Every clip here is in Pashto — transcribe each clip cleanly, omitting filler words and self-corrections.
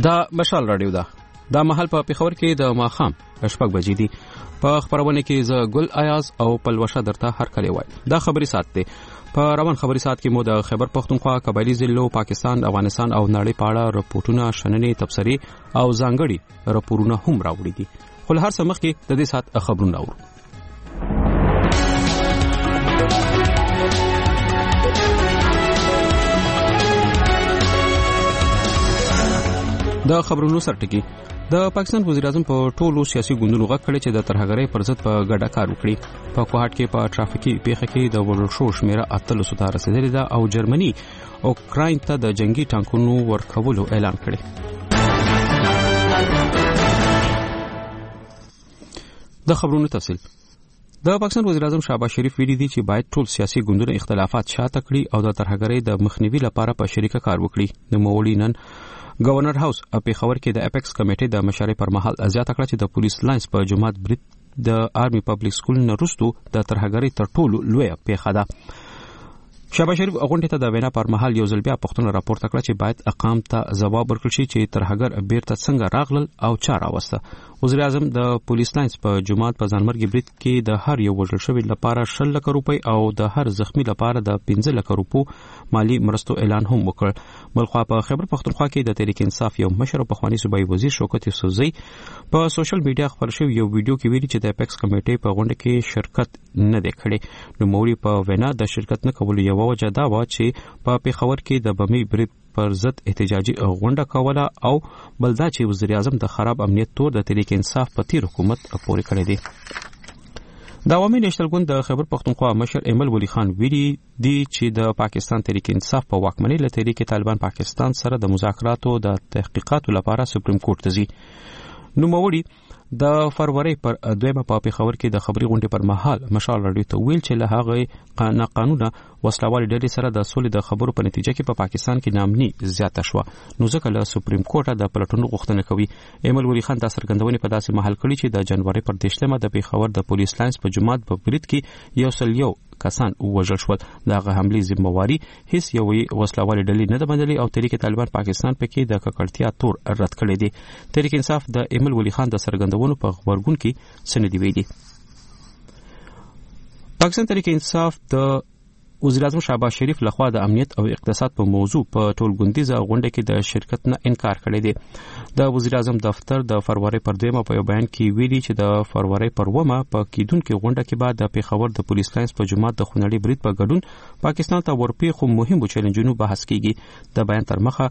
دا مشال رادیو ده. دا محل په پیښور کې د ماښام 6 بجې دي. په خبرونه کې ز ګل ایاز او پلوشه درته هر کله وای. دا خبري سات دی. په روان خبري سات کې مو د خیبر پختونخوا، قبایلی ضلعو، پاکستان، افغانستان او نړۍ په اړه رپورټونه، شننې، تبصرې او ځانګړي راپورونه هم راوړي دي. خو هر څه مخکې د دې سات خبرونه اورو. د خبرونو سرټکی د پاکستان وزیر اعظم په ټولو سیاسي ګوندونو غږ کړی چې د ترهګرۍ پر ضد په ګډه کار وکړي. په کوهاټ کې په ټرافیکي پیښه کې د ورل شو شمیره 800 ته رسیدلې ده او جرمني اوکراین ته د جنگي ټانکونو ورکولو اعلان کړی. د خبرونو تفصیل. د پاکستان وزیر اعظم شهباز شریف ویلي دي چې باید ټول سیاسي ګوندونه اختلافات شاته کړي او د ترهګرۍ د مخنیوي لپاره په شریکه کار وکړي. د موړي نن گورنر هاوس په پیښور کې د اپیکس کمیټې د مشارې پر مهال زیاته کړه چې د پولیس لاینز په جماعت برید د آرمي پبلک سکول نه وروسته د ترهګرۍ تر ټولو لویه پیښه ده. شهباز شریف غونډې ته د وینا پر مهال یو ځل بیا پښتون راپورته کړ چې باید اقام ته ځواب ورکړي چې ترهګر بیرته څنګه راغلل او چا راوسته. وزیر اعظم د پولیس لاینز په جماعت په ځانمرګي برید کې د هر یو وژل شوی لپاره 6 لک روپۍ او د هر زخمی لپاره د 15 لک روپو مالی مرستو اعلان هم وکړ. بلخوا په خیبر پختونخوا کې د تحریک انصاف یو مشر او پخوانی صوبایي وزیر شوکت یوسفزئی په سوشل میډیا خبر شوی یو ویډیو کې ویلي چې د اپیکس کمیټې په غونډه کې شرکت نه دی کړی. نو موري په وینا د شرکت نه کول یو وجه دا و چې په پیښور کې د بمي برید پر ضد احتجاجي غونډه کوله او بلدا چې وزیر اعظم د خراب امنیت تور د تحریک انصاف په تیر حکومت پورې کړی دی. د عوامي نېشنل ګوند د خیبر پختونخوا مشر ایمل ولی خان ویلي دی چې د پاکستان تحریک انصاف په واکمنۍ له تحریک طالبان پاکستان سره د مذاکراتو د تحقیقاتو لپاره سپریم کورټ ته ځي. نوموړي د فروری پر 2 په پیښور کې د خبري غونډې پر مهال مشال رادیو ته ویل چې له هغه قانوني وسلوالي ډلې سره د سولې د خبرو په نتیجه کې په پاکستان کې نامني زیاته شو. نو ځکه له سپریم کورټ د پلټونو غوښتنه کوي. ایمل ولی خان د سرګندونې په داسې محل کړي چې د جنوري پر 10مه د پیښور د پولیس لاینز په جماعت په برید کې 101 کسان وژل شول. دغه حمله ذمہواری هیڅ یو وسلوالي ډلې نه ده منلې او تحریک طالبان پاکستان پکې د ککړتیا تور رد کړی دی. تحریک انصاف د ایمل ولی خان د سرګندونو په خبرګون کې سندې ویلي. پاکستان تحریک انصاف د وزیر اعظم شهباز شریف لخوا د امنیت او اقتصاد په موضوع په ټولګوندیزه غونډه کې د شرکت نه انکار کړی دی. د وزیر اعظم دفتر د فروری پر 2 په یو بیان کې ویلي چې د فروری پر 1 په کېدونکو غونډه کې بعد د پیښور د پولیس لاینز په جماعت د خونړي برید په ګډون پاکستان ته ورپېښو مهمو چیلنجونو بحث کیږي. د بیان تر مخه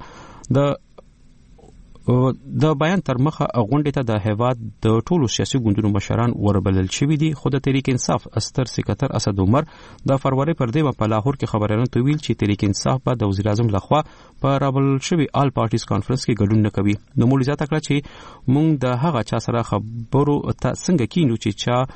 غونډې ته د هیواد د ټولو سیاسي ګوندونو مشران وربلل شوي دي. خو د تحریک انصاف استر سکرټر اسد عمر د فروری پر 2 په لاهور کې خبرونه ته ویل چې تحریک انصاف به د وزیر اعظم لخوا په رابلل شوی آل پارټیز کانفرنس کې ګډون نه کوي. نو موږ ځاته کړ چې موږ د هغه چا سره خبرو ته څنګه کینو چې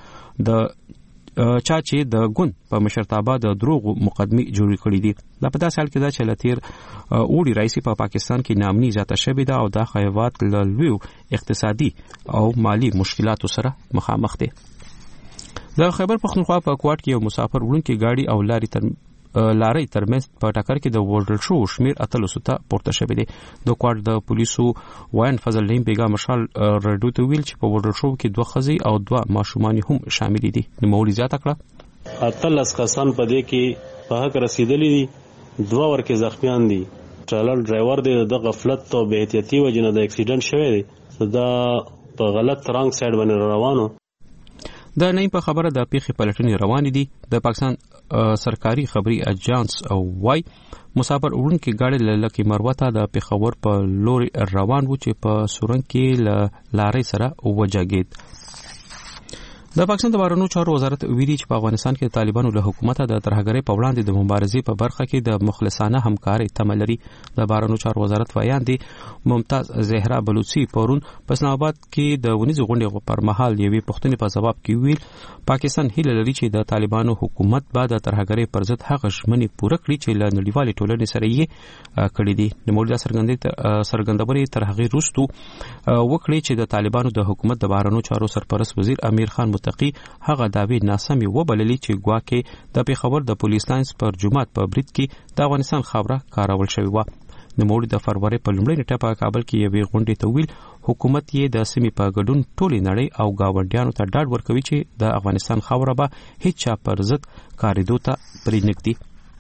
چا چې د ګوند په مشرتابه د دروغ مقدمه جوړ کړې دي. دا په داسې حال کې دا چې لتیر اوړي رئیسي په پاکستان کې نامني زیاته شوې ده او د هیواد له لوی اقتصادي او مالی مشکلاتو سره مخامخ دي. د خیبر پختونخوا په کوټ کې یو مسافر وړونکي ګاډي او لارۍ ترمنځ په ټکر کې د وژل شو شمیر 800 ته پورته شوی دی. د کوټ د پولیسو وایان فضل لیم بیګا مشال رادیو ته ویل چې په وژل شو کې 2 ښځې او 2 ماشومان هم شامل دي. نو مولي زیاته کړه 18 کسان په دې کې په حق رسیدلي دي، 2 ورکه زخمیان دي. ټرالر ډرایور دی د غفلت او بې احتیاطي وجنه د اکسیډنټ شوی دی. دا په غلط رنګ سایډ باندې روانو. د نیم په خبره د پیښې پلټنې روانې دي. د پاکستان سرکاري خبري اجانس او وای مسافر وړونکي ګاډي لکه مروته د پیښور په لوري روان و چې په سورنګ کې لارۍ سره وجاګید. د پاکستان د بهرنیو چارو وزارت ویلي چې په افغانستان کې د طالبانو له حکومت د ترهګرۍ په وړاندې د مبارزې په برخه کې د مخلصانه همکارۍ تمه لري. د بهرنیو چارو وزارت ویان دي ممتاز زهرا بلوچي پرون په اسلام آباد کې د ونیزو غونډې پر مهال یوې پوښتنې په جواب کې ویل پاکستان هیله لري چې د طالبانو حکومت بعد د ترهګرۍ پر ضد هغه ژمنې پوره کړي چې له نړیوالې ټولنې سره یې کړې دي. د موضوع څرګندونې تر هغه وروسته وکړي چې د طالبانو د حکومت د بهرنیو چارو سرپرست وزیر امیر خان متقی هغه داوی ناسمي وبللي چې ګواکې د پیښور د پولیس لاینز پر جماعت په برید کې د افغانستان خبره کارول شوی و. نوموړي د فروری په لومړۍ نیټه په کابل کې یوې غونډې ته ویل حکومت یې د سیمې په ګډون ټولې نړۍ او گاونډیانو ته ډاډ ورکوي چې د افغانستان خاوره به هیڅ چا پر ضد کارېدو ته پرېنږدي.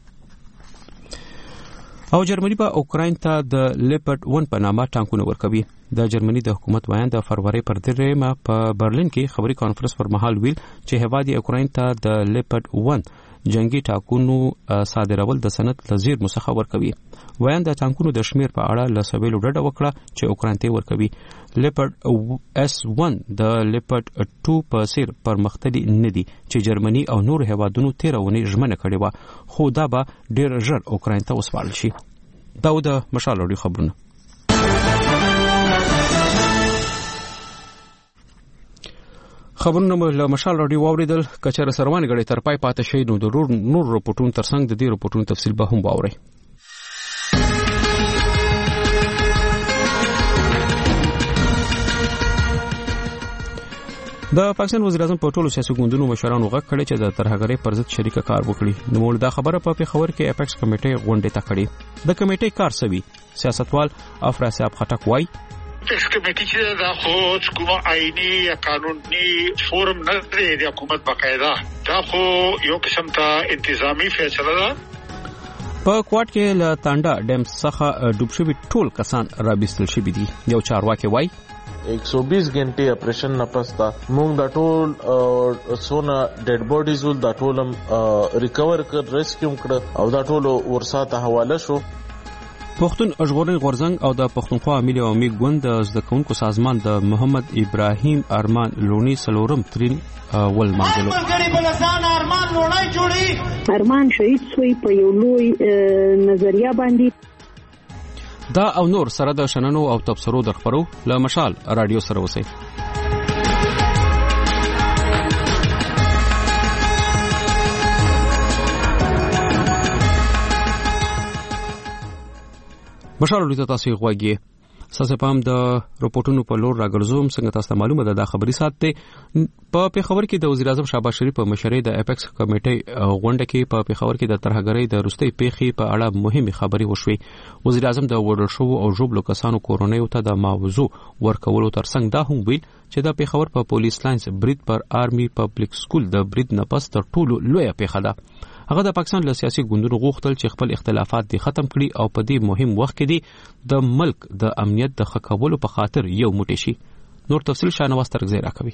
او جرمني په اوکراین ته د لیپرډ 1 په نامه ټانکونه ورکوي. د جرمني د حکومت ویان د فروری پر 3 په برلین کې خبري کانفرنس پر مهال ویل چې هیواد یې اوکراین ته د لیپرډ 1 جنگي ټانکونو صادرول د سند لزیر مسخه ورکوي. ویان د ټانکونو د شمیر په اړه لسویلو ډډه وکړه چې اوکراین ته ورکوي. لیپرډ S1 د لیپرډ 2 په سیر پرمختللي نه دي چې جرمني او نور هیوادونو 13 ونې ژمنه کړې و، خو دا به ډیر ژر اوکراین ته وسپارل شي. دا د مشال اوري خبرونه. خبرونه له مشال راډیو واوریدل. کچره سروان غړي تر پای پاتې شي نو د نور رپورټونو ترڅنګ د دې رپورټونو تفصیل به هم واوري. د پاکستان وزیر اعظم په ټولو سیاسي ګوندونو مشرانو غږ کړی چې د ترهګرۍ پر ضد شریکه کار وکړي. نو دا خبره په پیښور کې اپیکس کمیټې غونډه ته کړې. د کمیټې کار سوي سیاستوال افراسیاب خټک وایي اپیکس کمیټې چې دا خو کومه آئینی یا قانوني فورم نه دی د حکومت بقاعده، دا خو یو قسم ته انتظامی فیصله ده. په کوټ کې له تانډا ډیم څخه ډوب شوي ټول کسان رابستل شوي دي. یو چارواکي وایي 120 غنټې اپریشن نه پستا موږ د ټول سونه ډیډ باډیز ول د ټول ریکور کړ، ریسکیو کړ او د ټول ورساته حواله شو. پښتون ژغورنې غورځنګ او د پښتونخوا ملي عوامي ګوند د زده کوونکو سازمان د محمد ابراهیم ارمان لونی سلورم ترين ول مانګلو ارمان شهید شوی په یو لوی نظریه باندې. دا او نور سره د شننو او تبصرو درخبرو له مشال رادیو سره وسی. مشال رادیو تاسو غواګي ساسه پام د رپورټونو په لور راګرځوم. څنګه تاسو معلومه ده د خبري سات ته په پیښور کې د وزیر اعظم شهباز شریف په مشرۍ د اپیکس کمیټې غونډه کې په پیښور کې د ترهګرۍ د روستۍ پیښې په اړه مهمه خبري وشوي. وزیر اعظم د وړل شو او ژوبلو کسانو کورونیو ته د معاوضو ورکولو ترڅنګ دا هم ویل چې د پیښور په پولیس لاینز برید پر آرمي پبلک سکول د برید نه پس تر ټولو لویه پیښه ده. هغه د پاکستان له سیاسي ګوندونو غوښتل چې خپل اختلافات دي ختم کړي او په دې مهم وخت کې دي د ملک د امنیت د خکولو په خاطر یو موټی شي. نور تفصیل شانواز ترغزی راکوي.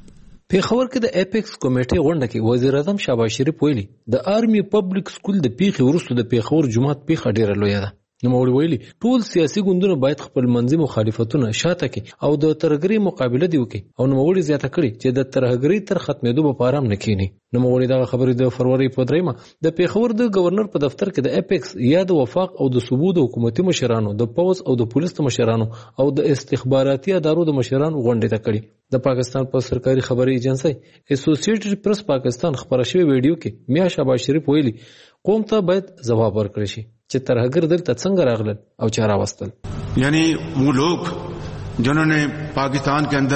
پیښور کې د اپیکس کمیټې غونډه کې وزیر اعظم شهباز شریف ویلي د آرمي پبلک سکول د پیښې وروسته د پیښور جماعت پیښه ډیره لویه ده. نو ویلي ټول سیاسي ګوندونه باید خپل منځي مخالفتونه شاته کړي او د ترهګرۍ مقابله دی وکړي. او نو زیاته کړي چې د ترهګرۍ تر ختمېدو به پارام نه کینی. نو دا خبرې د فروری په 3 د پیښور د گورنر په دفتر کې د اپیکس یا د وفاق او د صوبو د حکومتي مشرانو د پوز او د پولیس مشرانو او د استخباراتي ادارو د مشرانو غونډه ته کړي. د پاکستان په سرکاري خبري ایجنسی اسوسییټډ پریس پاکستان خبره شوی ویډیو کې میا شهباز شریف ویلي قوم ته باید جواب ورکړي شي چې ترهګر دلته څنګه راغلل او چاره واستل. یعنی وہ لوگ جنہوں نے پاکستان کے اندر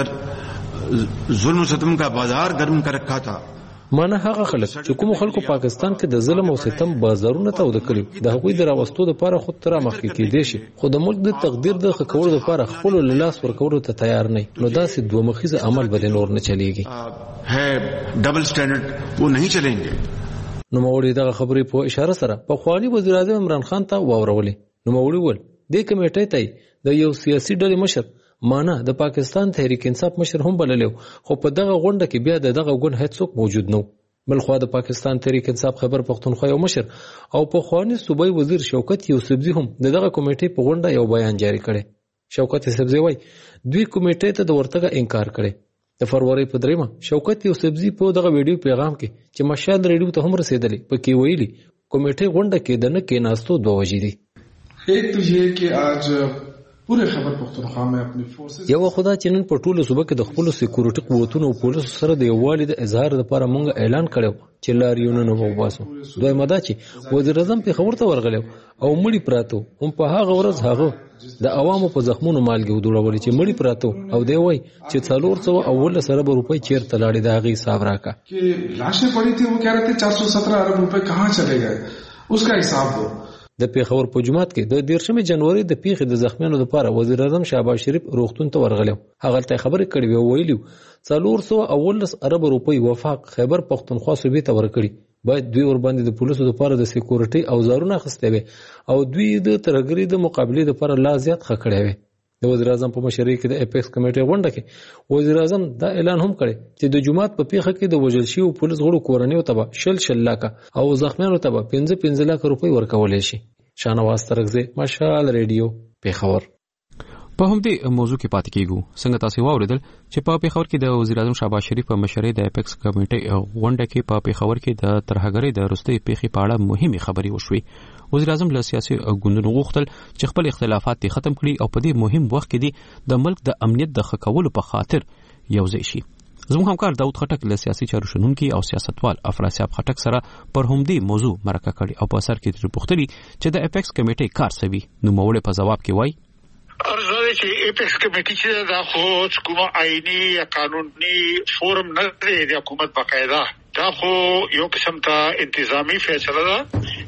ظلم و ستم کا بازار گرم کر رکھا تھا، مانه هغه خلک چې کوم خلکو پاکستان کې د ظلم او ستم بازارونه ته ود کړی د هغوی د راوستو لپاره خود تر مخکې کېدې شي، خو د ملک د تقدیر د خکولو لپاره خپل لاس ورکولو ته تیار نه. نو داسې دوه مخیزه عمل به نور نه چلیږي. ہے ډبل سټانډرډ وہ نہیں چلیں گے. نو مولوی دغه خبرې په اشاره سره په خوالي وزیر اعظم عمران خان ته واورولې. نو مولوی ول د کمیټې ته د یو سیاسي ډلې مشر مانه د پاکستان تحریک انصاف مشر هم بللو، خو په دغه غونډه کې بیا دغه ګوند هیڅ څوک موجود نه. بلخوا د پاکستان تحریک انصاف خبر پښتونخوا یو مشر او په خواني صوبای وزیر شوکت یوسفزي هم دغه کمیټې په غونډه یو بیان جاری کړي. شوکت یوسفزي وایي دوی کمیټې ته د ورتګه انکار کړي. د فروری په 3 شوکت یوسفزي په دغه ویډیو پیغام کې چې مشال ریډیو ته هم رسیدلی پکې ویلي کمیټې غونډه کې د نه کې ناستو دوه وجې دي. ایک تو یہ کہ آج پورے خیبر پختونخوا میں اپنی فورسز یو خدا چې نن په ټولو صوبه کې د خپل سکیورټي قوتونو او پولیسو سره د یووالي د اظهار لپاره مونږ اعلان کړو چې لاریونه نه وباسو. دوی مدا چې وزیر اعظم په خبرته ورغلو او مړی پراتو هم په هغه ورځ هغه د عوامو په زخمونو مالګي ودوړولې چې مړی پراتو او دی وای چې 400 اول سره به روپۍ چیرته لاړې د هغه حساب راکا कि लाशें पड़ी थी वो कह रहे थे 417 अरब रुपए कहाँ चले गए उसका हिसाब दो. د پیښور په جومات کې د 13 جنوري د پیښې د زخمیانو لپاره وزیر اعظم شهباز شریف روغتون ته ورغلی. هغه ته خبرې کړې او ویلي 419 ارب روپۍ وفاق خیبر پختونخوا صوبې ته ورکړي. باید دوی ور باندې د پولیسو لپاره د سکیورټي اوزارونه اخیستي وي او دوی د ترهګرۍ د مقابلې لپاره لا زیات خکړې وي. د وزیر اعظم په مشرۍ کې د اپیکس کمیټې غونډه کې وزیر اعظم دا اعلان هم کړی چې د جمعات په پیښه کې د وژل شویو پولیس غړو کورنیو ته شل لاکه او زخمیانو ته 15 لاکه روپۍ ورکولې شي. شاهنواز ترغزی، مشال ریډیو، پیښور. په همدې موضوع کې پاتې کیږو. څنګه تاسو واوریدل چې په پیښور کې د وزیر اعظم شهباز شریف په مشرۍ د اپیکس کمیټې غونډه کې په پیښور کې د ترهګرۍ د وروستۍ پیښې په اړه مهمه خبرې وشوې. وزیر اعظم له سیاسي ګوندونو غوښتل چې خپل اختلافات ختم کړي او په دې مهم وخت کې د ملک د امنیت د ښه کولو په خاطر یوځای شي. زموږ همکار داود خټک له سیاسي چارو شنونکي او سیاستوال افراسیاب خټک سره پر همدې موضوع مرکه کړې او په اثر کې ترې پوښتنې چې د اپیکس کمیټې کار څه وي. نو موړې په جواب کې وایي ارزاده چې اپیکس کمیټې چې دا خو کومه آئینی یا قانوني فورم نه دی د حکومت باقاعده، دا خو یو قسم ته انتظامی فیصله ده.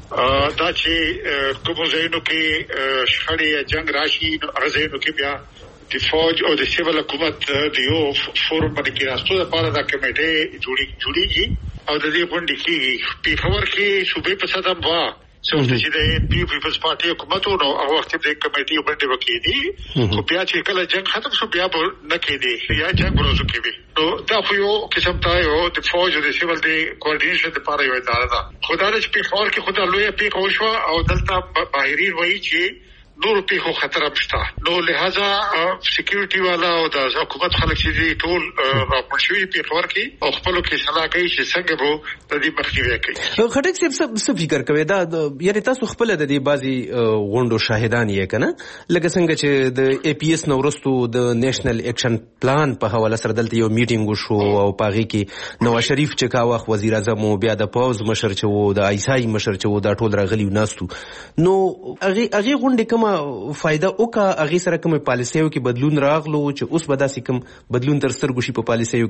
دا چې کوم ځایونو کې شخړې یا جنگ راشي نو هغه ځایونو کې بیا د فوج او د سیول حکومت د یو فورم باندې کې راستو لپاره دا کمیټې جوړیږي او د دې غونډې کې پیښور کې صوبې په سطح باندې چې د پیپلز پارټي حکومت نو هغه وخت د کمیټې باندې وکړي خو بیا چې کله جنگ ختم شو بیا به نه کېدی یا جنگ ورځو کې وي. نو دا خو یو قسم ته یو د فوج او د سیول د کوارډینیشن لپاره یو اداره ده. خدای دې په خور کې خدای لوی پیښه وشو او دلته بهرین وایي چې نور پیښو خطر مشته. نو لہذا سکیورټي والا او د حکومت خلک چې ټول راپورشوي پیښور کې او خپل کې صلاح کوي چې څنګه وو د دې مخنیوي کوي. خټک صاحب څه فکر کوي دا یعنی تاسو خپل د دې بازي غونډو شاهدان یې کنه لکه څنګه چې د اي پي اس نورستو د نېشنل اکشن پلان په حواله سره دلته یو میټینګ وشو او پاغي کې نواز شریف چې کا وخت وزیر اعظم او بیا د پاوز مشر چې وو د ایسای مشر چې وو دا ټول راغلي وناستو. نو هغه غونډه کوم فائدہ اوکا هغه سره کوم پالیسیو کې بدلون راغلو چې اوس به داسې کوم بدلون تر سترګو شي په پالیسیو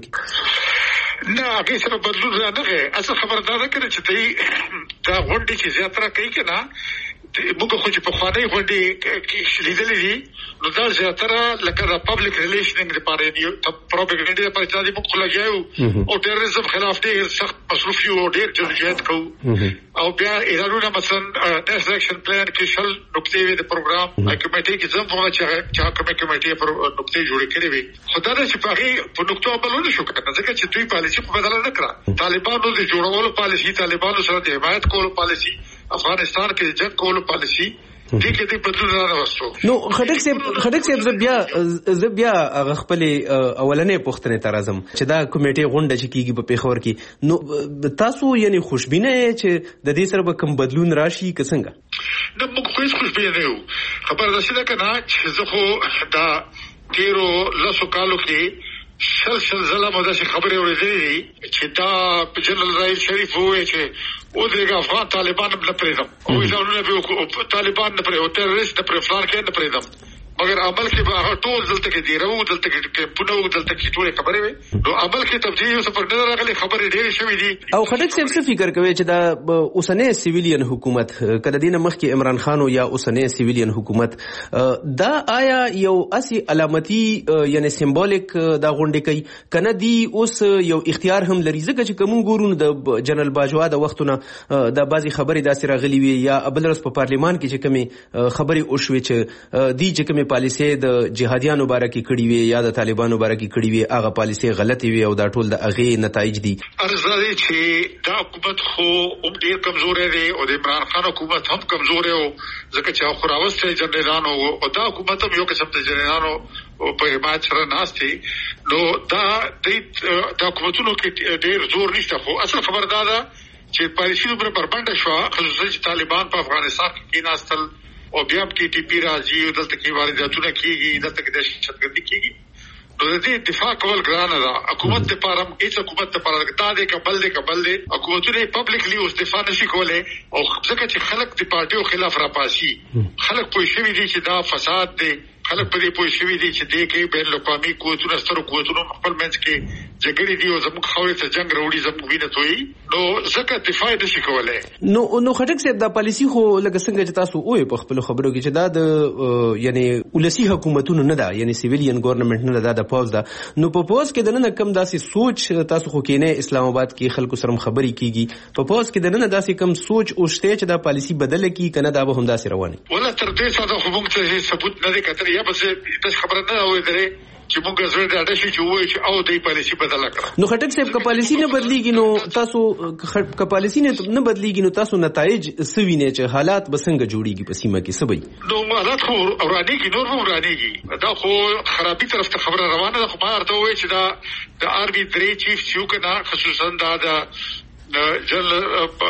کې؟ نه هغه سره بدلون راغی. اصل خبردار کړي چې دا غونډه چې زیاتره کوي کنه موږ خو چې په خواني غونډه کې لیدلې دي نو دا زیاتره لکه د پبلک ریلیشنینګ لپاره دی پروپاګاندا لپاره چې موږ خلګیو او ټیرریزم خلاف ډېر سخت مصروف یو ډېر جديت کوو او بیا ایرانونه مثلا نېشنل اکشن پلان کې شل نقطې وي د پروګرام کمیټې کې زموږ چې کمیټې پر نقطې جوړې کړې وي. خدای چې په نقطو عملونه شو کړه ځکه چې دوی پالیسي په بدل نه کړه. طالبانو د جوړولو پالیسي، طالبانو سره د حمایت کولو پالیسي، افغانستان کې جنگ کولو پالیسي دې کې د بدلون راوستو. نو خټک صاحب زه بیا خپل اولنې پوښتنې ته راځم چې دا کمیټې غونډه چې کیږي په پیښور کې نو تاسو یعنی خوشبینه چې د دې سره به کوم بدلون راشي که څنګه؟ نو موږ خو خوشبینه یو. خبر ده چې دا کنه چې زه خو دا تیرو لاسو کالو کې شل زله مو داسې خبرې اورېدلې چې دا جنرال رئیس شریف وویل چې ودرېږه افغان طالبان نه پرېږدم او ځانونه به طالبان نه پرېږدم او ټیرریست نه پرېږدم فلان کې نه پرېږدم مګر عمل کې به هغه ټول دلته کې دی راو دلته کې کمپونه دلته کې ټول خبرې وي نو عمل کې تبدیلی او سفر نه راغلي خبرې ډېرې شوې دي. او خټک صاحب څه فکر کوي چې دا اوسنۍ سیویلین حکومت کله دینه مخکې عمران خان یا اوسنۍ سیویلین حکومت دا آیا یو اسی علامتي یعنی سمبولیک دا غونډه کوي کنه دی اوس یو اختیار هم لري ځکه چې کوم ګورون د جنرال باجوا د وختونه د بازي خبرې داسې راغلي وي یا ابلرس په پارلیمان کې چې کومه خبرې او شوې چې دی چې کومه پالیسي د جهادیانو باره کې کړي وي یا د طالبانو باره کې کړي وي هغه پالیسي غلطي وي او دا ټول د هغه نتایج دي. ارزاده چې دا حکومت خو ډېر کمزور دی او د عمران خان حکومت هم کمزور دی ځکه چې خو راوستي جنرالانو او دا حکومت هم یو قسم ته جنرالانو په حمایت سره ناشتي نو دا د حکومتونو کې ډېر زور نشته. خو اصل خبردار ده چې پالیسي پر بربنده شو خصوصا چې طالبان په افغانستان کې ناستل او بیا هم ټي ټي پی راځي او دلته کې وارداتونه کیږي دلته کې دهشتګردي کیږي نو د دې دفاع کول ګرانه ده. حکومت لپاره هیڅ حکومت لپاره دا د قبل دی حکومتونه پبلکلی اوس دفاع نشي کولای او ځکه چې خلک د پارټیو خلاف راپاسي خلک پوه شوي دي چې دا فساد دی خلک په دې پوه شوي دي چې دې کې بین الاقوامي قوتونه سترو قوتونو خپل منځ کې جګړې دي او زموږ خاورې ته جنگ راوړي زموږ وینه تویي نو ځکه دفاع نشي کولی. نو خټک صاحب دا پالیسي خو لکه څنګه چې تاسو وایي په خپل خبرو کې چې دا د یعنی ولسی حکومتونو نه ده یعنی سیویلین ګورنمنت نه ده د پوز ده نو په پوز کې د نن کم داسې سوچ تاسو خو کې نه اسلام آباد کې خلکو سره خبرې کیږي په پوز کې د نن داسې کم سوچ او شته چې دا پالیسي بدله کی کنه دا به هم داسې روانه ولا تر دې څه خو موږ ته ثبوت نه دی کتل یا بس خبره نه اوري درې چې موږ زړه د اډشي چې وایي چې او د پالیسي بدله کړه. نو خټک صاحب که پالیسي نه بدلیږي نو تاسو که پالیسي نه بدلیږي نو تاسو نتایج سوینه چې حالات به څنګه جوړیږي په سیمه کې سبي نو حالات خو ورانیږي نور هم ورانیږي دا خو خرابي طرف ته خبره روانه ده. خو ما ورته وایي چې دا د آرمي درې چیف چې کنه خصوصا دا د جنرال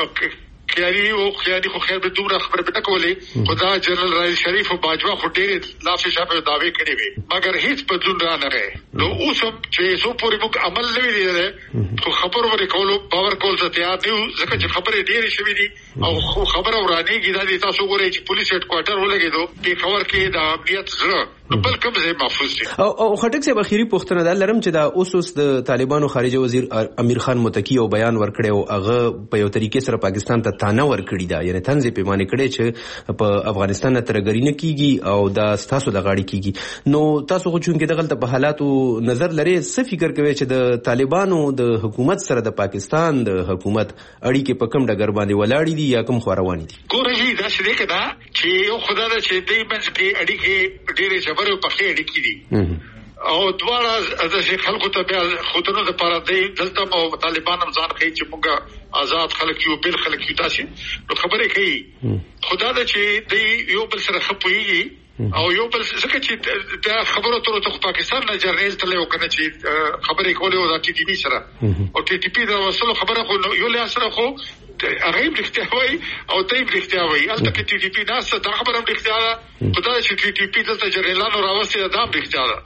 خیالي خو خیر به دومره خبره به نه کولې خدا جنرال رائل شریف او باجوا خو ډېر لافي شاپه داوی کړی وي مګر هیڅ بدلون را نه غي. نو اوس چې سو پورې موږ عمل نه ویلې خو خبر ورې کولو باور کول ته تیار دی ځکه چې خبرې ډېرې شوې دي او خو خبره ورانیږي دا تاسو ګورئ چې پولیس هډ کوارټر ولګېدو په خبر کې د امنیت زړه نو بل کوم ځای محفوظ دي. او خټک صاحب اخیری پوښتنه ده لرم چې دا اوس د طالبانو خارجه وزیر امیر خان متکی او بیان ورکړی او هغه په یو طریقې سره پاکستان ته تانه ورکړی دا یعنی طنز پیمانه کړی چې په افغانستان ترګری نه کیږي او دا ستاسو د غاړي کیږي. نو تاسو خو چونکې دغه په حالاتو نظر لري څه فکر کوي چې د طالبانو د حکومت سره د پاکستان د حکومت اړیکې په کوم ډګر باندې ولاړې دي یا کوم خوروانې دي؟ ګورئ دا څه دی کدا چې یو خدای د چې دې منځ کې اړیکې ډېرې جبر په خې اړیکې دي او دواړه د خلکو ته بیا خودونو د پاره دی دلته او طالبان هم ځان کوي چې موږ آزاد خلک یو بل خلک یو تاسو نو خبرې کوي خدای د چې دی یو بل سره خپويږي او یو بل څه چې دا خبرو ته پاکستان نه جرنیل ته یو کنه چې خبرې کولې او د ټي ټي پی سره او ټي ټي پی دا وصله خبره خو یو له سره خو هغه رښتیا وایي او ته رښتیا وایي البته کې ټي ټي پی دا څه دا خبره رښتیا ده خدای چې ټي ټي پی دلته جرنیلانو راوستي دا رښتیا ده.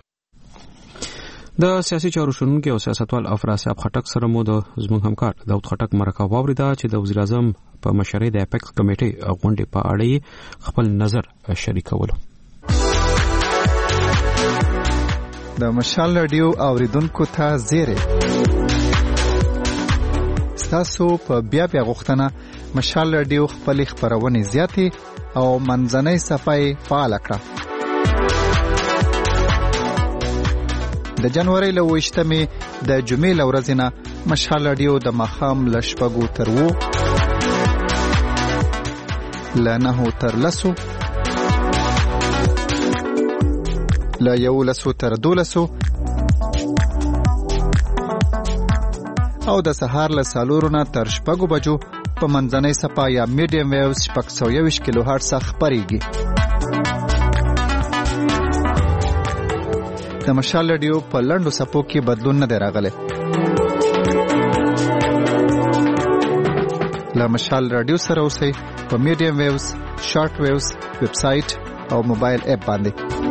د سیاسي چارو شنونکو او سیاستوال افراسیاب خټک سره مو د زموږ همکار داود خټک مرکه واوریدا چې د وزیر اعظم په مشرۍ د اپیکس کمیټې غونډې په اړه خپل نظر شریکولو. د مشال رادیو اوریدونکو ته زیری تاسو په بیا غوښتنه مشال رادیو خپل خبرونه زیاتې او منځنۍ صفحه فعال کړه. د جنوري له 28مې د جمعې له ورځې نه مشال رادیو د مخام له شپږو تر 7 له 9 تر 10 له 11 تر 12 او د سهار له 4 نه تر 6 بجو په منځنۍ صفحه یا میډیم ویوز 621 کیلو هرتز خبريږي. د مشال رادیو په لندو صفو کې بدلون نه راغلی. له مشال رادیو سره اوسئ په میډیم ویوز، شارټ ویوز، ویب سټ او موبایل اپ باندې.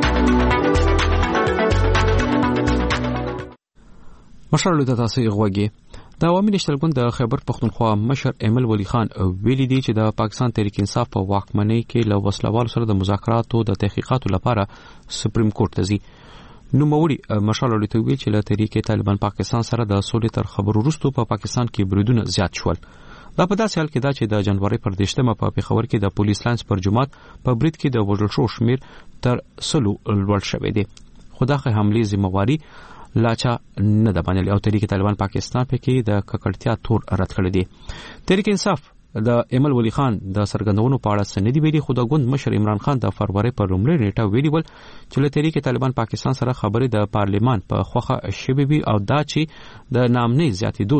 مشال رادیو تاسو غوږی د عوامي نشتل ګوند د خیبر پښتونخوا مشر ایمل ولی خان ویلي دی چې د پاکستان تحریک انصاف په واکمنۍ کې له وسلوالو سره د مذاکراتو د تحقیقاتو لپاره سپریم کورټ ته ځي. نو موري مشال رادیو ته ویل چې له تحریک طالبان پاکستان سره د سولې تر خبرو وروسته په پاکستان کې بریدونه زیات شول. دا په داسې حال کې دا چې د جنوري پر 10مه په پیښور کې د پولیس لاینز پر جماعت په برید کې د وژل شو شمیر تر 100 لوړ شوی دی. خدای حمله ذمہواری لاچا نه د باندې او تحریک طالبان پاکستان په کې د ککړتیا تور رد کړی دی. تحریک انصاف د ایمل ولی خان د سرګندونو په اړه سندې ویلي خو د ګوند مشر عمران خان د فروری پر لومړۍ نیټه ویلي ول چې له تحریک طالبان پاکستان سره خبرې د پارلیمان په خوخه شوي وي او دا چې د نامنۍ زیاتېدو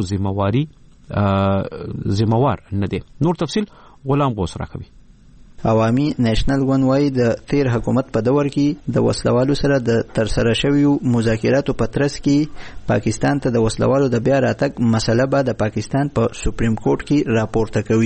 ذمہوار نه دی. نور تفصیل غلام غوث راکوي. عوامي نېشنل ګوند وايي د تیر حکومت په دور کې د وسلوالو سره د ترسره شویو مذاکراتو په ترڅ کې پاکستان ته د وسلوالو د بیا راتګ مسله به د پاکستان په سپریم کورټ کې راپورته کوي.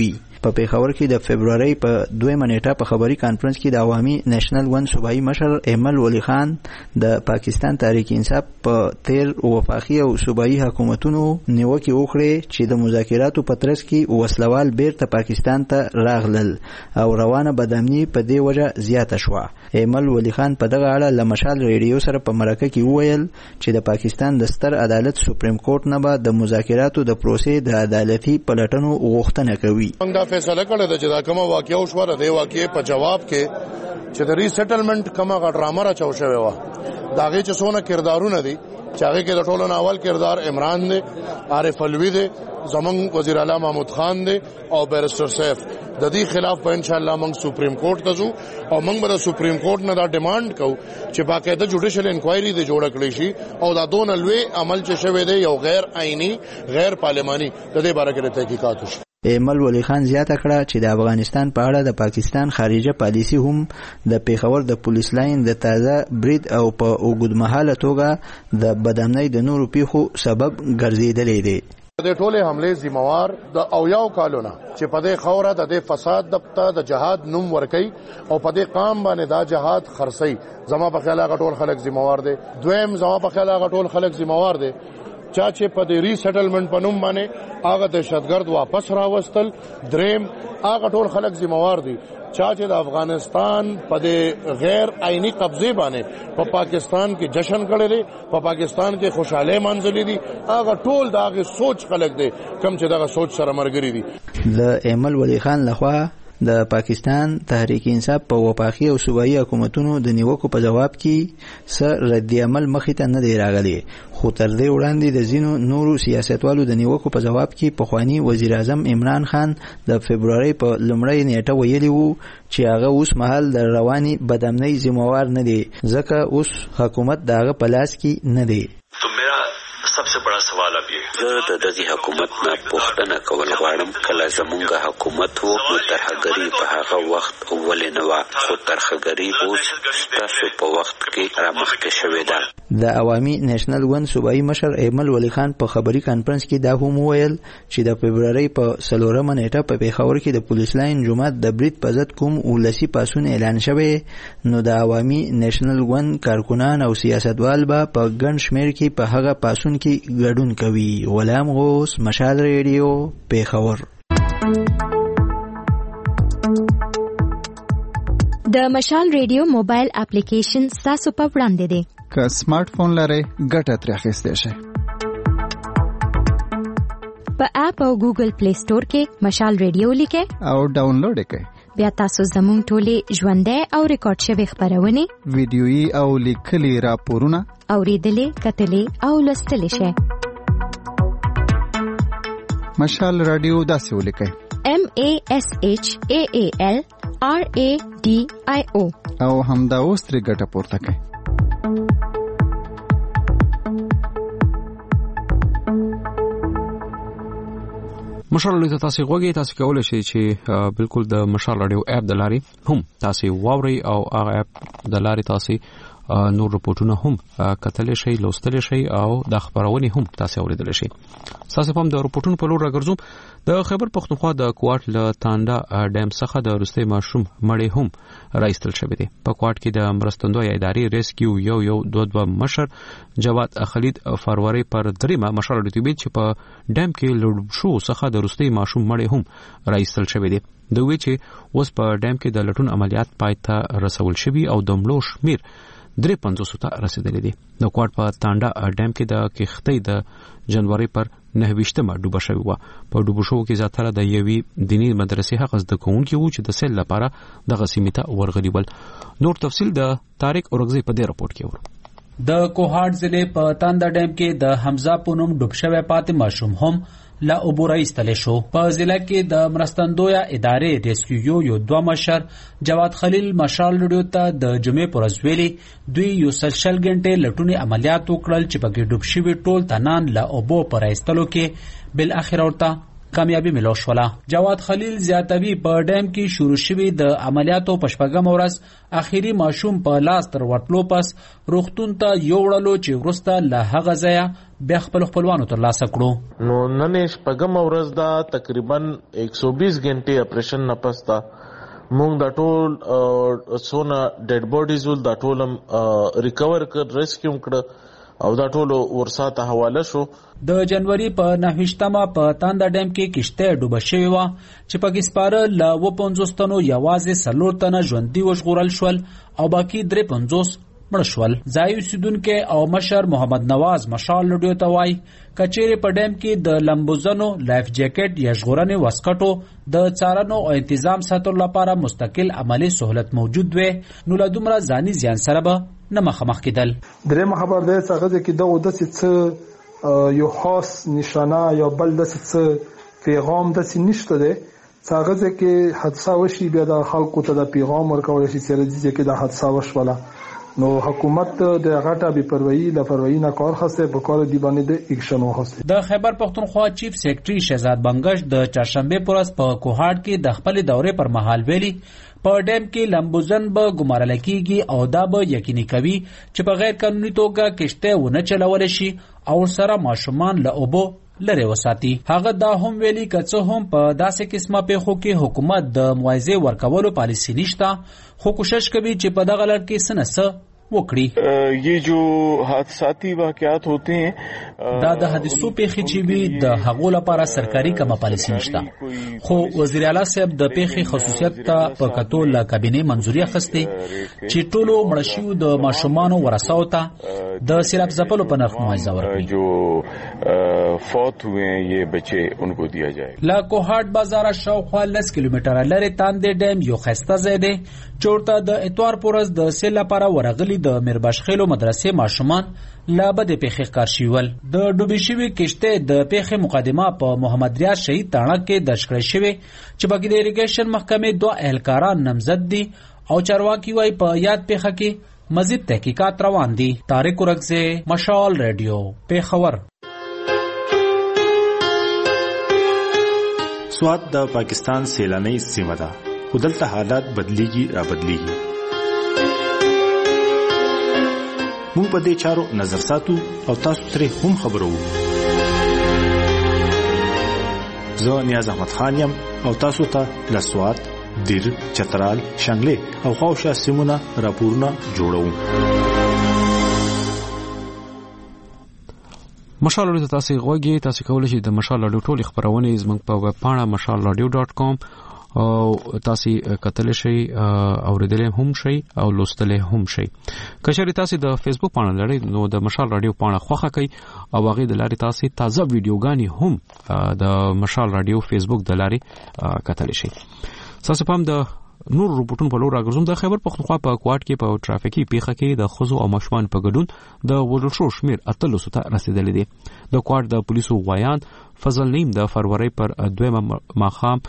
په پیښور کې د فبرवरी په 2 نیټه په خبري کانفرنس کې د عوامي نېشنل ون صوبایي مشر ایمل ولی خان د پاکستان تحریک انصاف په تیر وفاقي او صوبایي حکومتونو نیوکه وکړه چې د مذاکراتو په ترڅ کې وسلوال بیرته پاکستان ته راغلل او روانه بدامني په دې وجه زیاته شوه. ایمل ولی خان په دغه اړه له مشال ریډیو سره په مرکه کې وویل چې د پاکستان د ستر عدالت سپریم کورټ نه به د مذاکراتو د پروسې د عدالتي پلټنو غوښتنه کوي. موږ دا فیصله کړې ده چې دا کومه واقعه وشوه د واقعې په جواب کې چې د ریسټلمنټ کومه ډرامه راچو شوې و دا غي چې څونه کردارونه دي چې هغه کې د ټولو اول کردار عمران دی، عارف الوی دی، زمنګ وزیر اعلی محمود خان دی او بیرسټر سیف. د دې خلاف په ان شاء الله موږ سپریم کورټ ته ځو او موږ به د سپریم کورټ نه دا ډیماند کوو چې باقاعده جوډیشل انکوایري دی جوړ کړی شي او دا دون لوی عمل چې شوی دی یو غیر آئینی غیر پارلماني د دې باره کې تحقیقات وشي. ایمل ولی خان زیاته کړه چې د افغانستان په اړه د پاکستان خارجه پالیسی هم د پیښور د پولیس لاین د تازه برید او په اوږدمهاله توګه د بدامنۍ د نورو پیښو سبب ګرځېدلی دی. د ټولې حمله ذمہوار د اویاو کالونه چې په دې خوره د فساد د جهاد نوم ورکي او په دې قام باندې دا جهاد خرسي زما په خیال غټول خلک ذمہوار دي. دویم زما په خیال غټول خلک ذمہوار دي چا چې په دې ریسټلمنټ په نوم باندې هغه دهشتګرد واپس راوستل. دریم هغه ټول خلک ذمہوار دي چا چې د افغانستان په دې غیر آئینی قبضه باندې په پاکستان کې جشن کړی دی، په پاکستان کې خوشاله منځلي دي. هغه ټول داغه سوچ خلک دي کم چې دغه سوچ سره مرګري دي. د ایمل ولی خان لخوا د پاکستان تحریک انصاف په وفاقي او صوبایي حکومتونو د نیوکو په جواب کې سر رد عمل مخې ته نه دی راغلی، خو تر دې وړاندې د ځینو نورو سیاستوالو د نیوکو په جواب کې پخوانی وزیر اعظم عمران خان د فبرवरी په لومړۍ نیټه ویلي وو چې هغه اوس مهال د رواني بدامنۍ ذمہوار نه دی ځکه اوس حکومت د هغه په لاس کې نه دی. सबसे बड़ा सवाल अब ये है د دغه حکومت نه پوښتنه کول غواړم کله زمونږ حکومت وو نو ترهګری په هغه وخت ولې نه و خو ترهګری اوس تاسو په وخت کې را مخکې شوې ده. د عوامي نېشنل ون صوبایي مشر ایمل ولی خان په خبري کانفرنس کې دا هم وویل چې د فبرवरी په 4 نیټه په پیښور کې د پولیس لاین جماعت د برید په ضد کوم ولسی پاسون اعلان شوی نو د عوامي نېشنل ون کارکونان او سیاستوال به په ګڼ شمېر کې په هغه پاسون کې ګډون کوي. غلام غوث، مشال ریډیو، پیښور. د مشال ریډیو موبایل اپلیکیشن تاسو په وړاندې دی. که سمارټ فون لرئ ګټه ترې اخیستی شئ. په اپ او ګوګل پلی سٹور کې مشال ریډیو لیکئ او ډاونلوډ یې کړئ. بیا تاسو زموږ ټولې ژوندۍ او ریکارډ شوي خپرونې، ویډیويي او لیکلي راپورونه اورېدلې، کتلې او لوستلی شئ. مشال رادیو داسې ولیکئ MASHAALRADIO او همدا اوس ترې ګټه پورته کړئ. مشال رادیو تاسو غوږی تاسو کولای شئ چې بالکل د مشال رادیو اپ د لاري هم تاسو واوري او هغه اپ د لاري تاسو نور رپورټونه هم کتل شي، لوستل شي او د خبرونه هم تاسو اوریدل شي. تاسو په د رپورټونو په لور راګرځوم. د خیبر پختونخوا د کوټ له تاندا ډیم څخه د روستي ماشوم مړی هم راایستل شوی دی. په کوټ کې د مرستندوی ادارې ریسکیو یو 2 مشر جواد خالد فروری پر دریمه مشر رتبه چې په ډیم کې لوډ شو څخه د روستي ماشوم مړی هم راایستل شوی دی. دوی چې اوس په ډیم کې د لټون عملیات پای ته رسول شوی او د مړو شمیر 350 ته رسیدلی دی. د کوټ په تاندا ډیم کې د کښتۍ د جنوري پر 29مه ډوبه شوی و. په ډوبو شو کې زیاتره د یوې دینی مدرسې حق زده کوونکي وو چې د سیل لپاره د غسیمې ته ورغلي ول. نور تفصیل د طارق اورغزي په دې رپورت کې ورو. د کوهاټ ضلع په تاندا ډیم کې د حمزه پونم ډوب شوی پاتې ماشوم هم لا اوبورایستل شو. په ضلع کې د مرستندویا ادارې ریسکیو یو 2 مشر جواد خلیل مشال رډیو ته د جمعې پر ورځ ویلي دوی یو سلشل غنټه لټونی عملیات وکړل چې په کې ډوب شوی ټول تنان لا اوبو پر ایستلو کې بل اخر ورته کامیابی ملو شوله. جواد خلیل زیاتوی په ډیم کې شروع شوی د عملیاتو په شپږم ورځ اخیری ماشوم په لاس تر ورتلو پس روغتون ته یو وړلو چې ورسته له هغه ځایه بیا خپلوانو ترلاسه کړو. نو نن شپږم ورځ دا تقریبا 120 غنټې اپریشن نه پستا مونږ د ټول سونه ډیډ باډیز ول د ټول ریکور کړ ریسکیو کړ او دا ټول ورساته حواله شو. د جنوري په 9مه په تاندا ډیم کې کشته ډوبه شوې و چې په ګسپاره ل 50 تنو یوازې 4 تنه ژوندۍ وژغورل شول او باقی 53 مړ شول. ځای اوسیدونکو او مشر محمد نواز مشال لډیو ته وایي کچېره په ډیم کې د لمبوزنو لایف جیکټ یا ژغورنې واسکټو د څارنو او تنظیم ساتلو لپاره مستقل عملی سہولت موجود وي نو له دومره ځاني زیان سره به نه مخامخ کېدل. درېمه خبر دی چې کې دغه داسې یو خاص نشانه یا بل داسې پیغام داسې نشته دی څنګه چې حادثه وشي بیا د خلکو ته د پیغام ورکول شي چې د حادثه وشوله نو حکومت د غټه بې پروايي لاپروايي نه کار خاصه په کار دی باندې د اکشن وخاصه. د خیبر پختونخوا چیف سیکریټري شهزاد بنگش د چهارشنبه پورز په کوهاټ کې د خپل دورې پر مهال ویلي په ډیم کې لمبوزن به ګمارل کیږي او دا به یقیني کوي چې په غیر قانوني توګه کشته ونه چلول شي او سره ماشومان له اوبو لره وساتي. هغه دا هم ویلي کڅه هم په داسې قسمه پیښو کې حکومت د موازی ورکولو پالیسی نشته خو کوشش کوي چې په دغه لړ کې سنسه وکړي. یہ جو حادثاتی واقعات ہوتے ہیں دا د حادثو پیښې چې وي د هغو لپاره سرکاري کومه پالیسی نشته خو وزیر اعلی صاحب د پیښې خصوصیت ته په کتو له کابینه منځوري اخیستې چې ټولو مړه شویو د ماشومانو ورثاو ته د سیلاب ځپلو په نرخ معاوضه ورکړي. جو فوت ہوئے ہیں یہ بچے ان کو دیا جائے. لا کوهاټ بازار شاوخوا 10 کیلومتره لري تاندې ډیم یو خسته ځای دی چورته د اتوار پورز د سیل لپاره ورغلي د میرباشخیلو مدرسې ماشومان لا بده پیښې کار شیول. د ډوبې شوی کشته د پیښې مقدمه په محمد ریاض شهید تاڼه کې درج کړې شوی چې بګی د اریګیشن محکمې 2 اهلکاران نامزد دي او چارواکي وای په یاد پیښه کې مزید تحقیقات روان دي. طارق ورغزه مشال رادیو پیښور. سوات د پاکستان سیلانی سیمه ده خو دلته حالات بدلیږي را بدلیږي. موږ په دې چارو نظر ساتو او تاسو ترې هم خبرو. زه نیاز احمد خان یم او تاسو ته له سوات دیر چترال شنګلې او خواوشا سیمونه راپورونه جوړوم. مشال رادیو تاسو غوږی تاسو کولای شئ د مشال رادیو ټول خبرونه زموږ په ویب پاڼه mashalradio.com او تاسو کتل شئ اوریدل هم شئ او لوستل هم شئ. کچېرې تاسو د فیسبوک پاڼه لرئ نو د مشال رادیو پاڼه خوښه کړئ او هغه د لارې تاسو تازه ویډیوګانی هم د مشال رادیو فیسبوک د لارې کتل شئ. تاسو په هم د نور رپورټونو په لور راګرځوم. د خیبر پختونخوا په کوټ کې په ټرافیکي پیښه کې د خزو او ماشومان په ګډون د وژل شو شمیر 13 ته رسیدلی دی. د کوټ د پولیسو وایان فضل نیم د فروری پر 2 ماخام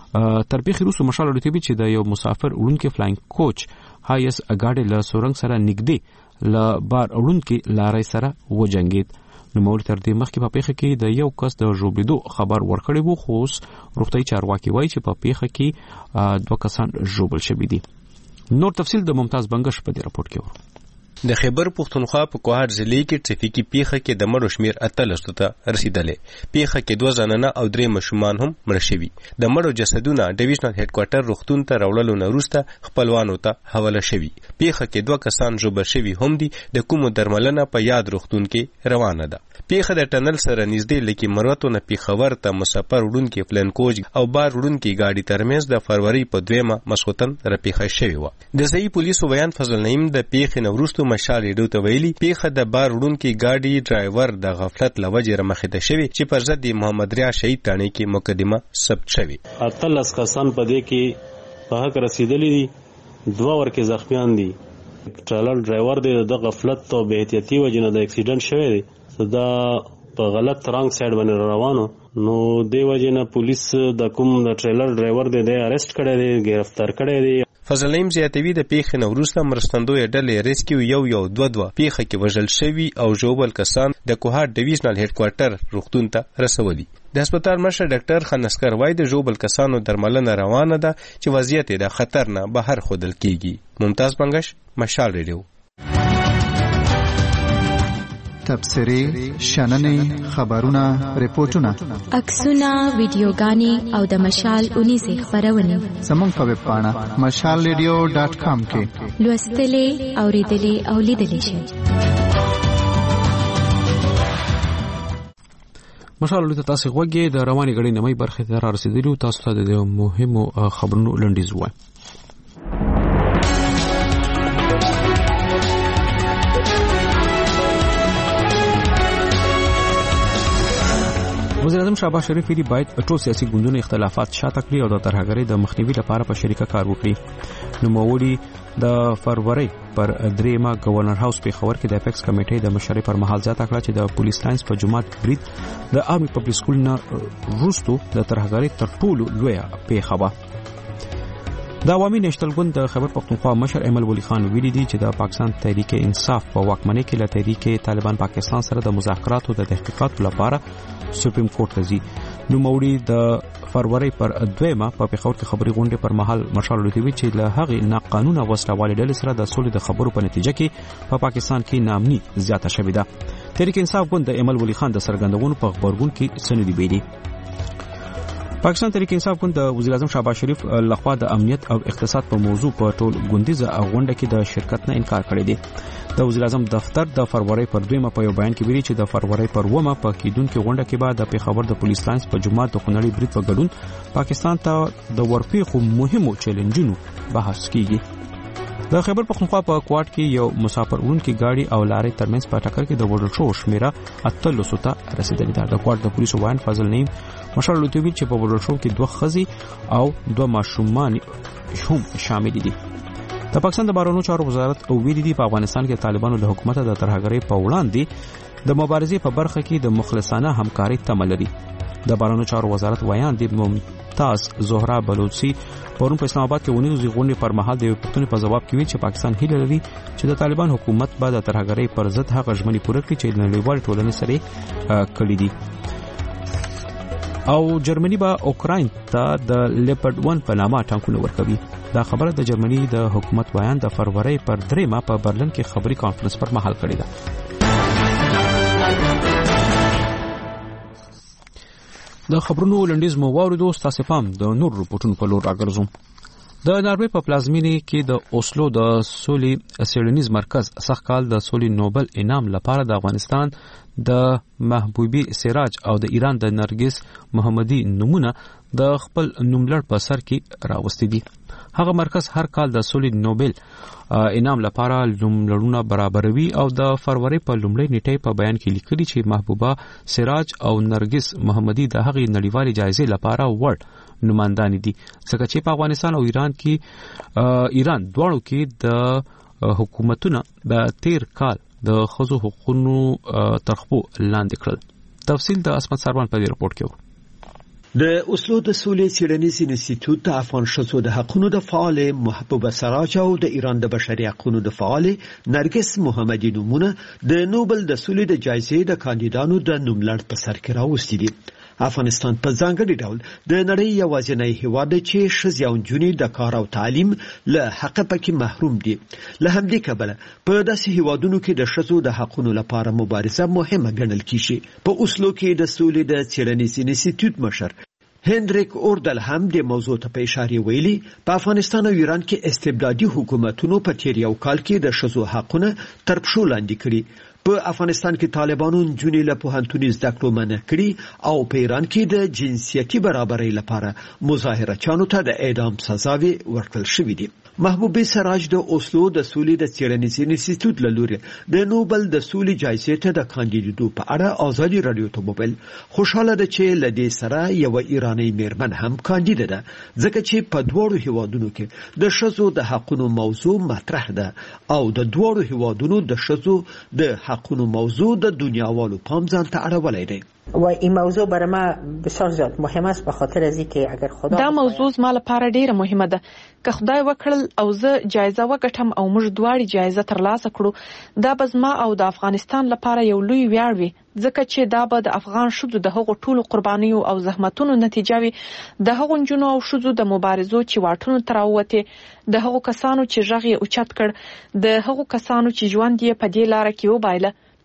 تر پیښې وروسته مشال راتبي چې د یو مسافر وړونکي فلاینګ کوچ هایس اګاډي له سورنګ سره نږدې ل بار وړونکي لارې سره وجنګید. نو مور تر دې مخکې په پیښه کې د یو کس د ژوبلیدو خبر ورکړی وو خو روغتي چارواکي وایي چې په پیښه کې 2 کسان ژوبل شوي دي. نور تفصیل د ممتاز بنگش په دې راپورټ کې ورو. د خیبر پختونخوا په کوهاټ ضلع کې ټریفیکي پیښه کې د مړو شمیر 13 ته رسیدلې. پیښه کې 2 زنانه او 3 ماشومان هم مړ شوي. د مړو جسدونه ډیویژنل هډ کوارټر روغتون ته راوړلو نه وروسته خپلوانو ته حواله شوي. پیښه کې 2 کسان ژوبل شوي هم دي. د کومو درملنه په یاد روغتون کې روانه ده. پیښه د ټنل سره نږدې لکه مروتو نه پیښور ته مسافر وړونکي پلان کوچ او بار وړونکي گاډي ترمنځ د فروری په 2 مسخوتن را پیښه شوی و. د ځای پولیسو بیان فضل نعیم د پیښې نه وروسته مشال ریډیو ته ویلي پیښه د بار وړونکي گاډي ډرایور د غفلت لوجې رمخته شوی چې پر ضد محمد ریا شهید تانه کې مقدمه ثبت شوی. 13 کسان په دې کې په حق رسیدلی دي. 2 ورکه زخمیان دي. ټرالر ډرایور د غفلت او بے احتیاطي وجنه د اکسیډنټ شوی دی. دا په غلط رنګ سایډ باندې روانو نو دی وجنه پولیس د کوم د ټریلر ډرایور دی اریسټ کړی دی گرفتار کړی دی. فضل نعیم زیاتوي د پیښې نه وروسته مرستندوی ډلې ریسکیو یو 2 پیښه کې وژل شوي او ژوبل کسان د کوهاټ ډیویژنل هډ کوارټر روغتون ته رسولي. د هسپتال مشر ډاکټر خنسکر وای د ژوبل کسانو درملنه روانه ده چې وضعیت د خطر نه بهر ښودل کیږي. ممتاز بنگش مشال ریډیو. تبصرې شننې خبرونه ریپورتونه عکسونه ویډیوګانې او د مشال اونیزې خبرونه زموږ په ویب پاڼه mashalradio.com کې لوستلې اوریدلې او لیدلې شئ. مشال ته تاسو غوږی د رواني غړي نمای برخه ته را رسیدلی او تاسو ته د مهمو خبرونو لنډیز وایم. وزیر اعظم شهباز شریف ویلي باید ټول سیاسي ګوندونه اختلافات شاته کړي او د ترهګرۍ د مخنیوي لپاره په شریکه کار وکړي. نوموړي د فروری پر 3 گورنر هاوس پیښور کې د اپیکس کمیټې د مشرۍ پر مهال ځات کړ چې د پولیس لاینز په جماعت برید د آرمي پبلک سکول نه وروسته د ترهګرۍ تر ټولو لویه پیښه وه. د عوامي نېشنل ګوند د خیبر پختونخوا مشر ایمل ولی خان ویلي دی چې د پاکستان تحریک انصاف په واکمنۍ کې له تحریک طالبان پاکستان سره د مذاکراتو د تحقیقات لپاره سپریم کورټ ته ځي. نوموړي د فروری پر 2 په پیښور کې خبري غونډې پر مهال مشال لوتوي چې له هغې ناقانونه وسلوالې ډلې سره د سولې د خبرو په نتیجه کې په پاکستان کې نامني زیاته شوې ده. تحریک انصاف ګوند د ایمل ولی خان د سرګندونو په خبرګون کې سندې ویلي. پاکستان تحریک انصاف ګوند د وزیر اعظم شهباز شریف لخوا د امنیت او اقتصاد په موضوع په ټول ګوندیزه غونډه کې د شرکت نه انکار کړی دی. د وزیر اعظم دفتر د فروری پر 2 په یو بیان کې ویلي چې د فروری پر 1 په کېدونکو غونډه کې بعد د پیښور د پولیس لاینز په جماعت د خونړي برید په ګډون پاکستان ته د ورپېښو مهمو چیلنجونو بحث کیږي. د خیبر پختونخوا په کوټ کې یو مسافر وړونکي گاډي او لارې ترمنځ په ټکر کې د وډل شو شمیره 13 ته رسیدلې ده. د کوټ د پولیسو وایي فضل نیم مشال لوتوي چې په وډل شو کې 2 ښځې او 2 ماشومان هم شامل دي. د پاکستان د بهرنیو چارو وزارت او ویلي دی په افغانستان کې طالبانو له حکومت د ترهګرۍ په وړاندې د مبارزې په برخه کې د مخلصانه همکاري تمه لري. د بهرنیو چارو وزارت ویان دی ممتاز زهرا بلوچي پرون په اسلام آباد کې ونیو غونډې پر مهال د پښتون په جواب کې ویل چې پاکستان هیله لري چې د طالبان حکومت بعد د ترهګرۍ پر ضد هغه ژمنې پوره کړي چې نړیوال ټولنې سره کړې دي. او جرمني به اوکراین ته د لیپرډ 1 په نامه ټانکونه ورکوي. دا خبره د جرمني د حکومت ویان د فروری پر 3 په برلین کې خبري کانفرنس پر مهال کړی ده. د خبرونو لنډیز مو واوریدو. تاسو پام د نور رپورټونو په لور راګرځوم. د ناروې په پلازمینه کې د اوسلو د سولې سیړنیز مرکز سخت کال د سولې نوبل انعام لپاره د افغانستان د محبوبي سراج او د ایران د نرګس محمدي نمونه د خپل نوملړ په سر کې راوستي دي. هغه مرکز هر کال د سولې نوبل انعام لپاره نوملړونه برابروي او د فروری په لومړۍ نیټه په بیان کې لیکلي چې محبوبه سراج او نرګس محمدي د هغې نړیوالې جایزې لپاره وړ نمائندان دي ځکه چې په افغانستان او ایران دواړو کې د حکومتونو د تیر کال د ښځو حقوقونو ترخپو لاندې کړل. تفصیل د اسمت سروان په دې رپورت کې و. د اوسلو د سولې څېړنیز انسټیټیوټ د افغان ښځو د حقوقو د فعال محبوبه سراج او د ایران د بشري حقوقو د فعال نرګس محمدي نومونه د نوبل د سولې د جایزې د کاندیدانو د نوملړ په سر کې راوستي دي. افغانستان په ځانګړي ډول د نړۍ یوازینی هیواد دی چې ښځې او نجونې د کار او تعلیم له حق پکې محروم دي. له همدې کبله په داسې هیوادونو کې د ښځو د حقوقو لپاره مبارزه مهمه ګڼل کیږي. په اوسلو کې د سولې د څېړنیز انسټیټیوټ مشر هندریک اوردل هم د موضوع ته په اشاره ویلي په افغانستان او ایران کې استبدادي حکومتونو په تیر یو کال کې د ښځو حقونه تر پښو لاندې کړي. په افغانستان کې طالبانو نجونې له پوهنتوني زده کړو منع کړي او په ایران کې د جنسیتي برابرۍ لپاره مظاهرچیانو ته د اعدام سزاوي ورکړل شوې دي. محبوبه سراج د اوسلو د سولې د څېړنیز انسټیټیوټ له لوري د نوبل د سولې جایزې ته د کاندیدو په اړه ازادي رادیو ته وویل خوشاله ده چې له دې سره یو ایرانی میرمن هم کاندیده ده ځکه چې په دوړو هیوادونو کې د ښځو د حقوقو موضوع مطرح ده او د دوړو هیوادونو د ښځو د حقوقو موضوع د دنیاوالو پام ځان ته اړولای دی. و این موضوع برای ما بسیار زیاد مهم است به خاطر از اینکه اگر خدا دا موضوع زما لپاره ډیره مهمه ده. که خدای وکړل او زه جایزه وګټم او موږ دواړي جایزه ترلاسه کړو دا به زما او د افغانستان لپاره یو لوی ویاړ وي ځکه چې دا به د افغان ښځو د هغو ټولو قربانیو او زحمتونو نتیجه وي د هغو نجونو او ښځو د مبارزو چې واټونو ته راووتې د هغو کسانو چې غږ یې اوچت کړ د هغو کسانو چې ژوند یې په دې لاره کې وبایله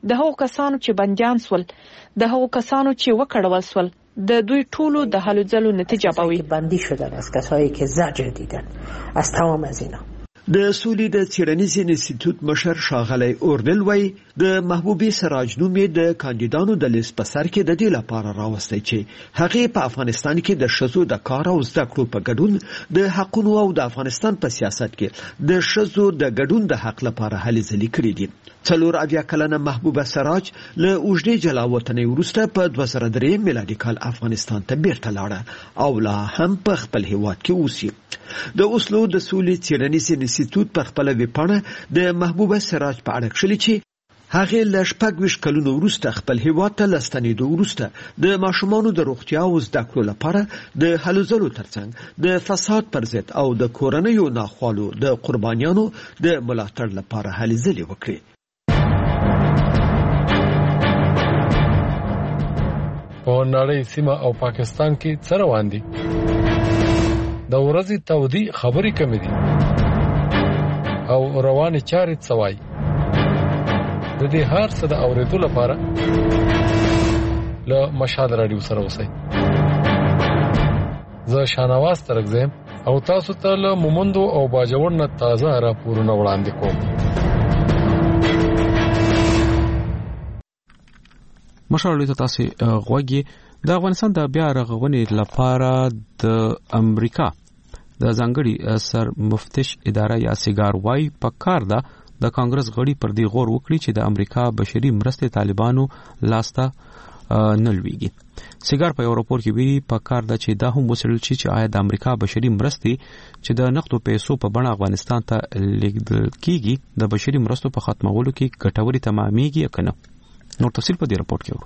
د هغو کسانو چې بندیان سول، د هغو کسانو چې وکړول سول، د دوی ټولو د هلو ځلو نتیجه به وي. بندی شدن از کسایی که زجر دیدن از تمام از اینا. د سولې د څېړنیز انسټیټیوټ مشر ښاغلی اورنل وایي د محبوبې سراج نوم یې د کاندیدانو د لیست په سر کې د دې لپاره راوستی چې هغې په افغانستان کې د ښځو د کار او زده کړو په ګډون د حقونو او د افغانستان په سیاست کې د ښځو د ګډون د حق لپاره هلې ځلې کړي دي. 84 کلنه محبوبه سراج له اوږدې جلا وطنۍ وروسته په 2003 میلادي کال افغانستان ته بیرته لاړه او لا هم په خپل هیواد کې اوسي. د اوسلو د سولې څېړنیز انسټیټیوټ په خپله ویبپاڼه د محبوبه سراج په اړه کښلي چې هغې له 26 کلونو وروسته خپل هیواد ته له ستنېدو وروسته د ماشومانو د روغتیا او زده کړو لپاره د هلو ځلو ترڅنګ د فساد پر ضد او د کورنیو ناخوالو د قربانیانو د ملاتړ لپاره هلې ځلې وکړي. په نړۍ سیمه او پاکستان کې څه روان دي؟ د ورځې تودې خبرې کمې دي او روانې چارې څه وایي؟ د دې هر څه د اورېدو لپاره له مشال راډیو سره اوسئ. زه شاهنواز ترک یم او تاسو ته له مومندو او باجوړ نه تازه راپورونه وړاندې کوم. مشال ته تاسو غوږی د افغانستان د بیا رغونې لپاره د امریکا د ځانګړي سر مفتش اداره یا سیګار وای په کار ده د کانګرس غړي پر دې غور وکړي چې د امریکا بشري مرستې طالبانو لاسته نلويږي. سیګار په یو راپور کې ویلي په کار ده چې دا هم وسیل چې آیا د امریکا بشري مرستې چې د نقدو پیسو په بڼه افغانستان ته لیږدول کیږي د بشري مرستو په ختمولو کې ګټوري تمامېږي کنه. نور تفصیل په دې راپور کې ورو.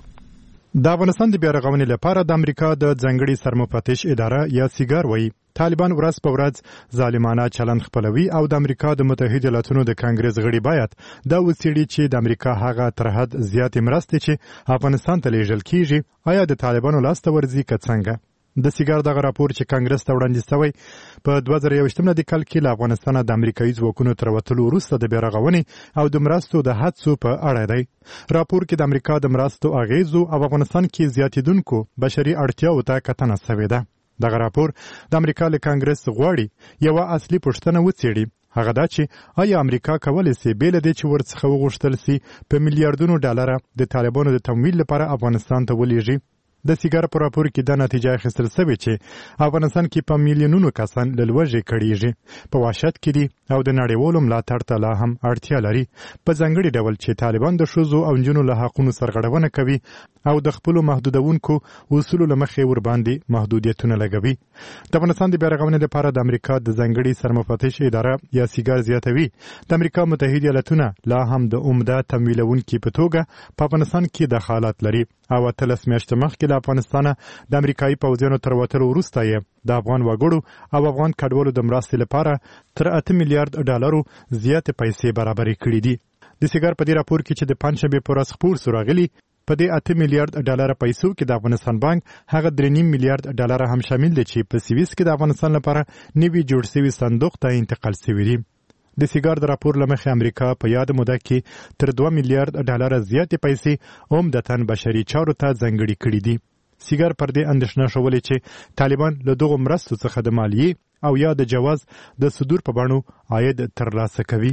د افغانستان د بیا رغونې لپاره د امریکا د ځانګړي سرمفتش اداره یا سیګار وایي طالبان ورځ په ورځ ظالمانه چلند خپلوي او د امریکا د متحده ایالاتونو د کانګرس غړي باید دا وڅېړي چې د امریکا هغه تر حد زیاتې مرستې چې افغانستان ته لیږل کیږي آیا د طالبانو لاسته ورځي که څنګه. د سیګار دغه راپور چې کانګرس ته وړاندې شوی په 2021 کال کې له افغانستان د امریکایي ځواکونو تر وتلو وروسته د بیا رغونې او د مرستو د هڅو په اړه دی. راپور کې د امریکا د مرستو اغیزو او افغانستان کې زیاتېدونکو بشري اړتیاوو ته کتنه شوې ده. دغه راپور د امریکا له کانګرس غواړي یوه اصلي پوښتنه وڅېړي، هغه دا چې آیا امریکا کولی سي بې له دې چې ورڅخه وغوښتل سي په میلیارډونو ډالره د طالبانو د تمویل لپاره افغانستان ته ولیږي. د سیګار په راپور کې دا نتیجه اخیستل شوې چې افغانستان کې په میلیونونو کسان له لوږې کړیږي، په وحشت کې دي او د نړیوالو ملاتړ ته لا هم اړتیا لري، په ځانګړي ډول چې طالبان د ښځو او نجونو له حقونو سرغړونه کوي او د خپلو محدودونکو اصولو له مخې ورباندې محدودیتونه لګوي. د افغانستان د بیا رغونې لپاره د امریکا د ځانګړي سرمفتش اداره یا سیګار زیاتوي د امریکا متحده ایالاتونه لا هم د عمده تمویلونکي په توګه په افغانستان کې دخالت لري او 13 میاشتې مخکې له افغانستانه د امریکایي پوځیانو تر وتلو وروسته یې د افغان وګړو او افغان کډوالو د مرستې لپاره تر 8 میلیارډ ډالرو زیاتې پیسې برابرې کړې دي. د سیګار په دې راپور کې چې د پنځشنبې په ورځ خپور سو راغلي په دې 8 میلیارډ ډالر پیسو کې د افغانستان بانک هغه 3.5 میلیارډ ډالر هم شامل دي چې په سویس کې د افغانستان لپاره نوي جوړ شوی صندوق ته انتقال شوی دی. د سیګار د راپور لمخې امریکا په یاد موده کې تر 2 میلیارډ ډالر زیاتې پیسې عمدتاً بشري چارو ته ځانګړي کړي دي. سیګار پر دې اندېښنه شولې چې طالبان له دغو مرستو څخه د مالیې او یا د جواز د صدور په بڼو عاید ترلاسه کوي.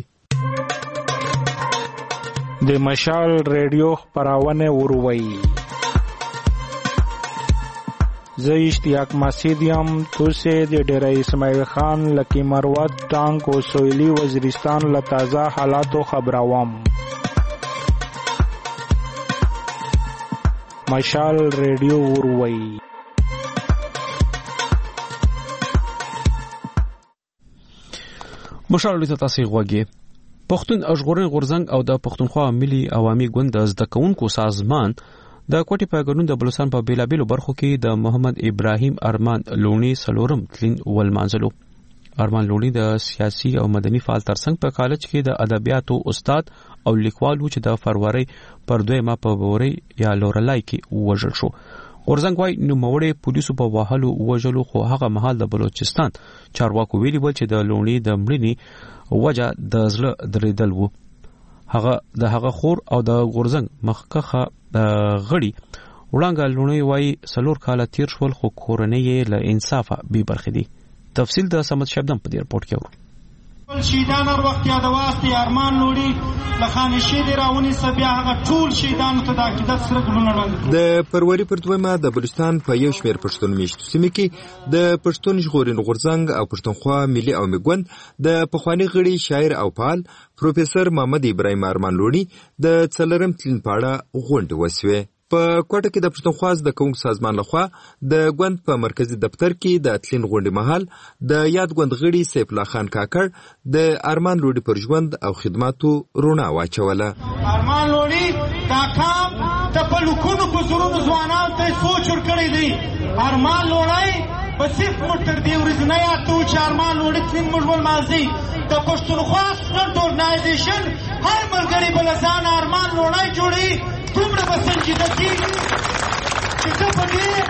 د مشال ریډیو خپرونه وروي. زه اشتیاق مسعود یم. توسه د ډیره اسماعیل خان لکی مروت ټانک او سویلی وزیرستان له تازه حالاتو خبروم. مشال ریډیو وروي. مشال ریډیو تاسو غوږی پښتون اشغورن غورزنګ او د پښتونخوا ملي عوامي ګوند د زده کوونکو سازمان د کوټي په ګډون د بلوچستان په بیلابیلو برخو کې د محمد ابراهیم ارمان لونی سلورم تلین ولمانځلو. ارمان لونی د سیاسي او مدني فعال ترڅنګ په کالج کې د ادبیاتو استاد او لیکوال و چې د فروری پر 2 ما په ووري یا لورلای کې وژل شو. غورزنګ وايي نو موړې پولیسو په واهلو وژلو خو هغه مهال د بلوچستان چارواکو ویلي و چې د لونی د مړینې وجه د زړه درېدل وو. هغه خور او د غورزنګ مخکخه غړي وړاندې لونی وای سلور کاله تیر شول خو کورنۍ له انصافه به برخې دي. تفصیل د سمت شبدم په دې رپورت کې ورو. شهیدان هر وخت یادواسته ارمان لوري لخانه شهید راونی سبیا هغه ټول شهیدانو ته د عقیدت سره ګلونه وړاندې. د فروری پر 2 د بلوچستان په یو شمېر پښتون میشتو سیمې کې د پښتون ژغورنې غورځنګ او پښتونخوا ملي او میګوند د پخوانی غړي شاعر او فعال پروفیسور محمد ابراهیم ارمان لوري د څلرم تلین پاړه غونډه وسوه. په کوټه کې د پښتونخوا د کوم سازمان لخوا د غوند په مرکزی دفتر کې د اتلین غونډې مهال د یاد غوند غړي سیف الله خان کاکړ د ارمان لوري پر ژوند او خدماتو رونا واچوله. ارمان لوري دا کام د پلوکونو په زورونو ځوانانو ته سوچ ورکړی دی. ارمان لوري بسیف موټر دی ورځنی اته چې ارمان لوري تین مجبور مازی د پښتونخوا سټنټ اورګنایزیشن هر ملګری بلځان ارمان لوري جوړي دومره بسنجیده کی چې ته په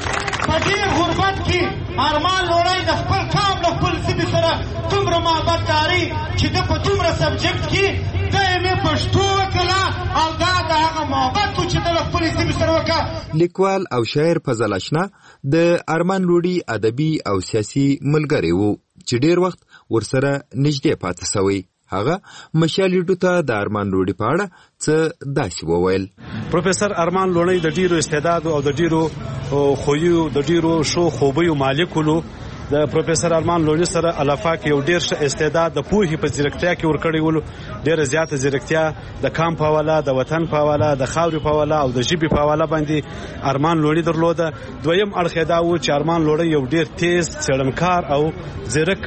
دې غربت کې ارمان لوري د خپل کام له خپل سیمې سره دومره محبت لري چې ته په دومره سبجیکټ کې د یې پښتو وکړه او دا د هغه محبت چې د خپل سیمې سره وکړه. لیکوال او شاعر فضل اشنا د ارمان لوري ادبي او سیاسي ملګری وو چې ډیر وخت ورسره نږدې پاتې شوی. هغه مشالېډو ته د ارمان لوري په اړه څه داسې وویل. پروفیسور ارمان لوري د ډیرو استعداد او د ډیرو خویو د ډیرو شو خوبیو مالکولو. د پروفیسور ارمان لوري سره الافاق یو ډیر استعداد د پوهې په ځیرکتیا کې ورکړی ول. ډیر زیاته ځیرکتیا د کام په حواله د وطن په حواله د خاورې په حواله او د ژبې په حواله باندې ارمان لوري درلوده. دویم اړخ دا و چې ارمان لوري یو ډیر تیز څېړنکار او زیرک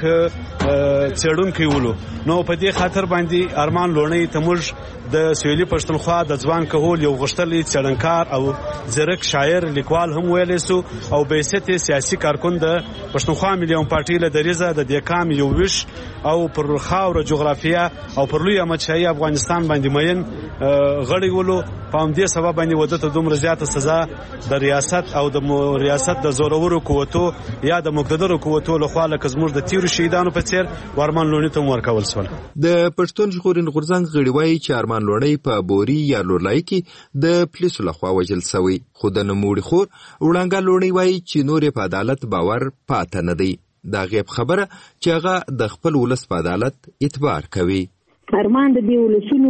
څېړونکی ولو. نو په دې خاطر باندې ارمان لوري ته موږ د سویلي پښتونخوا د ځوان کهول یو غښتلی څېړنکار او زیرک شاعر لیکوال هم ویلی سو او بیسته سیاسي کارکون د پښتونخوا ملي پارټي له دریزه د دیکام یو ویش او پر خاور جغرافیا او پر لوی امچای افغانستان باندې مین غړي ولو. په همدې سبب باندې ودته دومره زیاته سزا د ریاست او د ریاست د زورورو قوتو یا د مقتدرو قوتو لخوا لکه زموږ د تیرو شهیدانو په څیر ورمان لوري ته ورکول شول. د پښتون ژغورنې غورځنګ غړي وایي چې ارمان لوري په بوري یا لورلای کې د پولیسو لخوا وژل شوی. خو د نوموړي خور وړاندې لوري وایي چې نور په عدالت باور پاتې نه دی. دا غیب خبره چې هغه د خپل ولس په عدالت اعتبار کوي. ارمان د دې ولسونو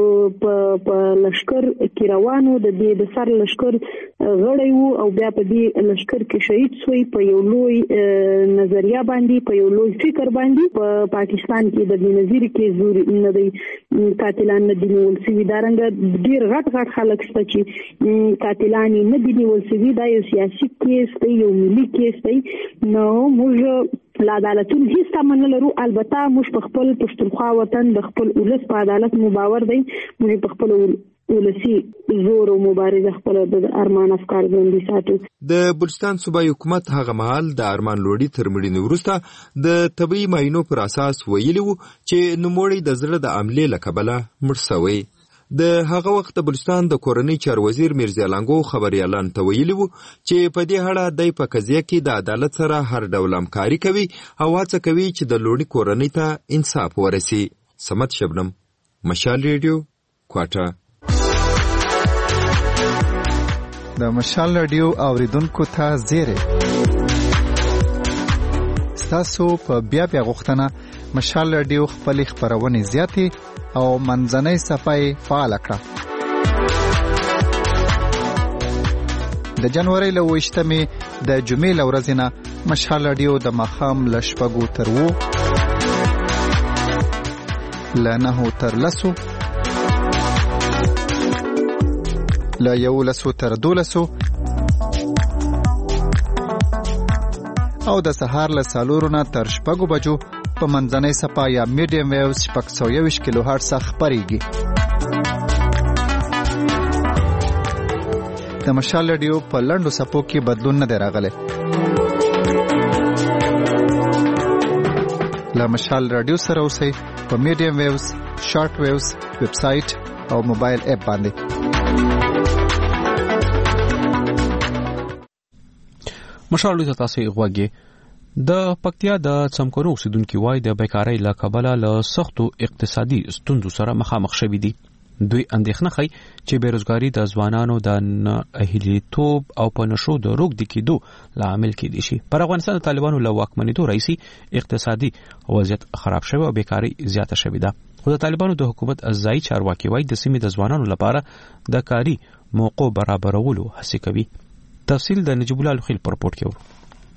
په لشکر کې روانو د دې د سر لشکر غړی وو او بیا په دې لشکر کې شهید شوی په یو لوی نظریه باندې په یو لوی فکر باندې په پاکستان کې د بنظیر کې زور نه دی قاتلان نه دی ول سی دارنګ ډیر غټ خلک شته چې قاتلان نه دی ول سی دا یو سیاسي کیس دی یو ملي کیس دی. نو موږ لا عدالتون هیڅ تمن لرو. البته موږ په خپل پښتونخوا وطن د خپل ولس په عدالت مو باور دی. موږ په خپل ولسی زور او مبارزه خپل د ارمان افکار باندې ساتو. د بلوچستان صوبایي حکومت هغه مهال د ارمان لوري تر مړینې وروسته د طبي معاینو پر اساس ویلي وو چې نوموړی د زړه د عملې له کبله مړ شوی. د هغه وخت د بلوچستان د کورنۍ چارو وزیر میرزا لنګو خبريالان ته ویلي وو چې په دې اړه د قضیه کې د عدالت سره هر ډول همکاري کوي او هڅه کوي چې د لوري کورنۍ ته انصاف ورسي. سمت شبنم، مشال ریډیو، کوټه. د مشال ریډیو اوریدونکو ته زیری ستاسو په بیا غوښتنه مشال ریډیو خپل خبرونه زیاتې او منځنۍ صفحه فعال کړه. د جنوري له 28مې د جمعې له ورځې نه مشال ریډیو د ماښام له 7 تر 9 له 9 تر 10 له 11 تر 12 او د سهار له 4 نه تر 6 بجو په منځنۍ صفحه یا میډیم ویو 621 کیلو هرتز خبريږي. د مشال ریډیو په لندو صفو کې بدلون نه دی راغلی. له مشال ریډیو سره اوسئ په میډیم ویوز، شارټ ویوز، ویب سټ او موبایل اپ باندې. مشال ریډیو تاسو غواګي د پکتیا د څمکنو اوسیدونکو وای د بیکاری له کبله له سختو اقتصادي ستونزو سره مخامخ شوي دي. دوی اندېښنه ښيي چې بیروزګاري د ځوانانو د نااهلیتوب او په نشو د روږدي کېدو لامل کېدی شي. پر افغانستان د طالبانو له واکمنېدو راهیسې اقتصادي وضعیت خراب شوی او بیکاري زیاته شوې ده. خو د طالبانو د حکومت ځایي چارواکي وايي د سیمې د ځوانانو لپاره د کاري موقعو برابرولو هڅې کوي. تفصیل د نجیب الله لخیل په رپورټ کې ورو.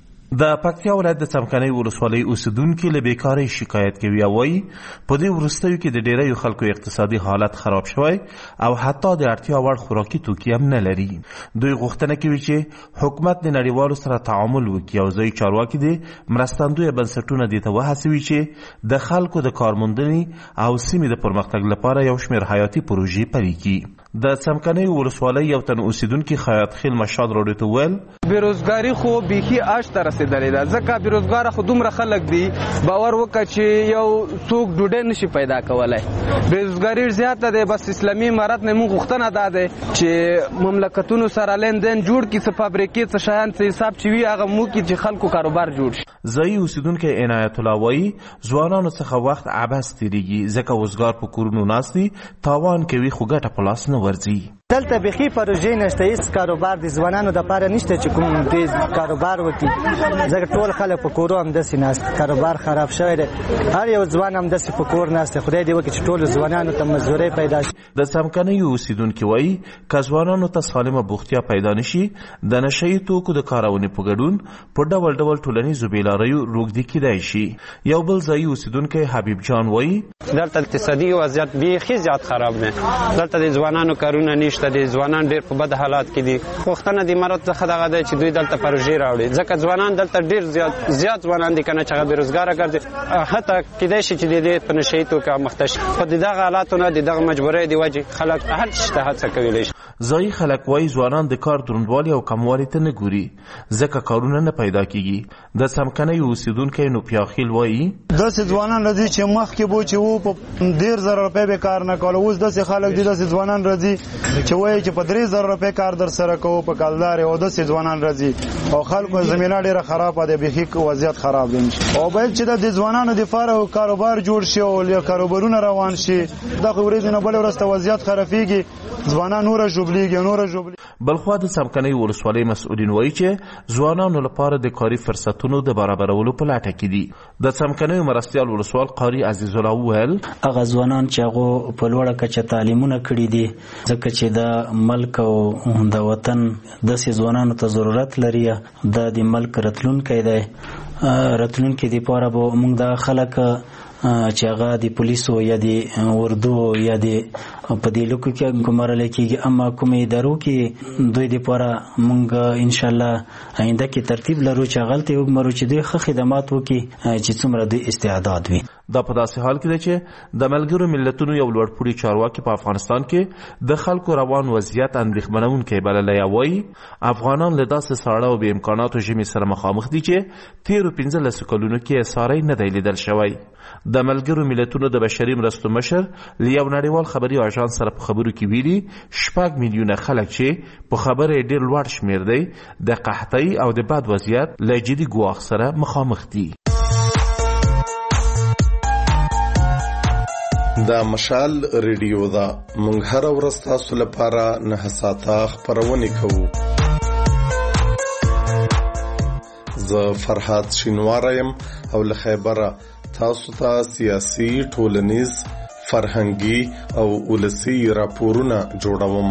د پکتیا ولایت د څمکنۍ ولسوالۍ اوسیدونکي له بیکارۍ شکایت کوي او وایي په دې وروستیو کې د ډیریو خلکو اقتصادي حالت خراب شوی او حتی د اړتیا وړ خوراکي توکي هم نه لري. دوی غوښتنه کوي چې حکومت د نړیوالو سره تعامل وکړي او ځایي چارواکي د مرستندویه بنسټونه دې ته وهڅوي چې د خلکو د کارموندنې او سیمې د پرمختګ لپاره یو شمېر حیاتي پروژې پلي کړي. د څمکنۍ ولسوالۍ یو تن اوسیدونکي خیاط خیل مشاد راډیو ته وویل بیروزګاري خو بیخي اش ته رسېدلې ده، ځکه بیروزګاره خو دومره خلک دي باور وکړه چې یو څوک ډوډۍ نشي پیدا کولی. بیروزګاري زیاته ده. بس اسلامي امارت نه موږ غوښتنه دا ده چې مملکتونو سره لین جوړ کړي، څه فابریکې څه شیان څه حساب چې وي هغه موږ کړي چې خلکو کاروبار جوړ شي. ځایي اوسیدونکی عنایت الله وایي ځوانانو څخه وخت عبث تېرېږي ځکه وزګار په کورونو ناست دي، تاوان کوي خو ګټه په لاس نه ورځي. دلته بخي پروژې نشته، هیڅ کاروبار د ځوانانو لپاره نشته چې کوم دې کاروبار وکړي، ځکه ټول خلک په کورو همداسې ناست، کاروبار خراب شوی دی. هر یو ځوان همداسې په کور ناست. خدای دې وکړي چې ټولو ځوانانو ته مزدوري پیدا شي. د څمکنۍ اوسیدونکي وایي که ځوانانو ته سالمه بوختیا پیدا نشي د نشهیي توکو د کارونې په ګډون په ډول ډول ټولنیزو بېلاریو روږدي کیدای شي. یو بل ځایي اوسیدونکی حبیب جان وایي دلته اقتصادي وضعیت بیخي زیات خراب دی. دلته د ځوانانو کارونه نشته، د ځوانان ډېر په بد حالات کې دي. غوښتنه د امارت څخه دغه دی چې دوی دلته پروژې راوړي، ځکه ځوانان دلته ډېر زیات ځوانان دي که نه چې هغه بېروزګاره ګرځي، حتی کیدای شي چې د دې په نشهیي توکو مخته شي. خو د دغه حالاتو نه د دغه مجبورۍ د وجې خلک هر څه ته هڅه کولی شي. ځایي خلک وایي ځوانان د کار دروندوالي او کموالي ته نه ګوري ځکه کارونه نه پیدا کیږي. د څمکنۍ اوسیدونکی نوپیاخیل وایي داسې ځوانان راځي چې مخکې به چې و په 10,000 روپۍ به کار نه کوله، اوس داسې خلک دي داسې ځوانان راځي چې وایي چې په 3,000 روپۍ کار در سره کوو په کالدار، او داسې ځوانان راځي او خلکو زمینه ډېره خرابه ده، بیخي وضعیت خراب دی. او باید چې د ځوانانو دپاره کاروبار جوړ شي او کاروبارونه روان شي. دغه ورځې نه بلې ورځ ته وضعیت خرابېږي، ځوانان نوره ژوبلېږي. بلخوا د څمکنۍ ولسوالۍ مسؤلین وایي چې ځوانانو لپاره د کاري فرصتونو د برابرولو په لټه کې دي. د څمکنۍ مرستیال ولسوال قاري عزیز الله وویل هغه ځوانان چې هغه په لوړه کچه تعلیمونه کړي دي، ځکه چې د ملک او د وطن داسې ځوانانو ته ضرورت لري، د ملک راتلونکی دی. راتلونکي دپاره به موږ د خلک چې هغه د پولیسو یا د اردو یا د په دې لکو کې ګمارل کېږي، اما کومې ادارو کې دوی دپاره موږ انشاءالله آینده کې ترتیب لرو چې هغلته وګمارو چې دوی ښه خدمات وکړي چې څومره دوی استعداد وي. دا په داسې حال کې ده چې د ملګرو ملتونو یو لوړپوړي چارواکي په افغانستان کې د خلکو روان وضعیت اندېښمنونکی بللی وایي افغانان له داسې ساړه او بې امکاناتو ژمي سره مخامخ دي چې تېرو 15 کلونو کې یې ساری نه دی لیدل شوی. د ملګرو ملتونو د بشري مرستو مشر له یو نړیوال خبري اژانس سره په خبرو کې ویلي 6 میلیونه خلک چې په خبره ډېر لوړ شمېر دی د قحطۍ او د بد وضعیت له جدي ګواښ سره مخامخ دي. دا مشال ریډیو دا مونږ هر ورځ تاسو لپاره 9 ساعته خبرونه کوو. زه فرحات شینوارم او له خیبره تاسو ته سیاسي، ټولنیز، فرهنګي او ولسی راپورونه جوړوم.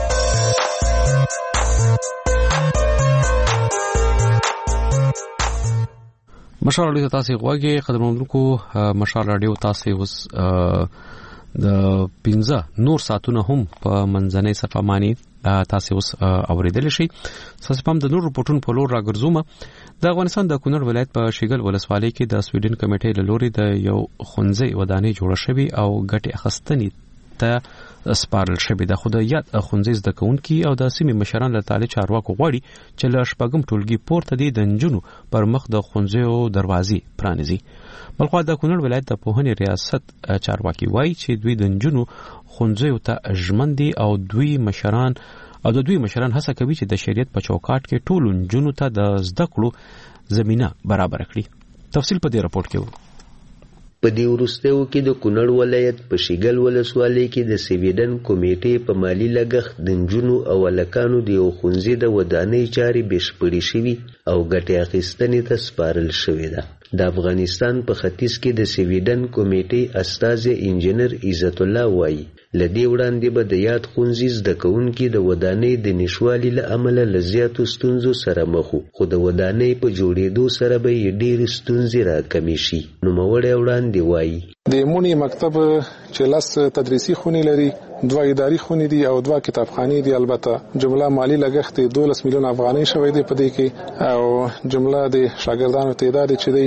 مشال راډیو تاسو غواګي قدرمنونکو مشال راډیو تاسو اوس د 15 نور ساعتونه هم په منځنۍ صفه مانی تاسو اوس اوریدل شي. تاسو په د نور رپورټونو په لور راګرځوم. د افغانستان د کونړ ولایت په شیګل ولسوالۍ کې د سویډن کمیټې له لوري د یو خونځي ودانۍ جوړه شوې او ګټې اخیستنې ته سپارل شوې ده. خو د یاد خونځي زده کوونکي او د سیمې مشران له تعالی چارواکو غواړي چې له شپږم ټولګي پورته دي د نجونو پر مخ د خونځیو دروازې پرانیزي. بلخوا د کونړ ولایت د پوهنې ریاست چارواکي وایي چې دوی د نجونو خونځیو ته ژمن دي او د دوی مشران هڅه کوي چې د شریعت په چوکاټ کې ټولو نجونو ته د زده کړو زمينه برابر کړي. تفصیل په دې راپورټ کې وو. په دې وروستیو کې د کونړ ولایت په شیګل ولسوالۍ کې د سویډن کمیټې په مالی لګښت د نجونو او هلکانو د یو ښوونځي د ودانۍ چارې بشپړې شوي او ګټې اخیستنې ته سپارل شوې ده. د افغانستان په ختیځ کې د سویډن کمیټې استازی انجینر عزت الله وایي له دې وړاندې به د یاد ښوونځي زده کوونکي د ودانۍ د نشوالي له امله له زیاتو ستونزو سره مخ وو، خو د ودانۍ په جوړېدو سره به یې ډېرې ستونزې راکمې شي. نوموړی وړاندې وایي د مونی مکتب چې 10 تدریسي خونې لري، 2 اداري خونې دي او 2 کتابخانې دي. البته جمله مالی لګښت 12 میلیون افغانۍ شوی دی په دې کې، او جمله د شاګردانو تعداد چې دی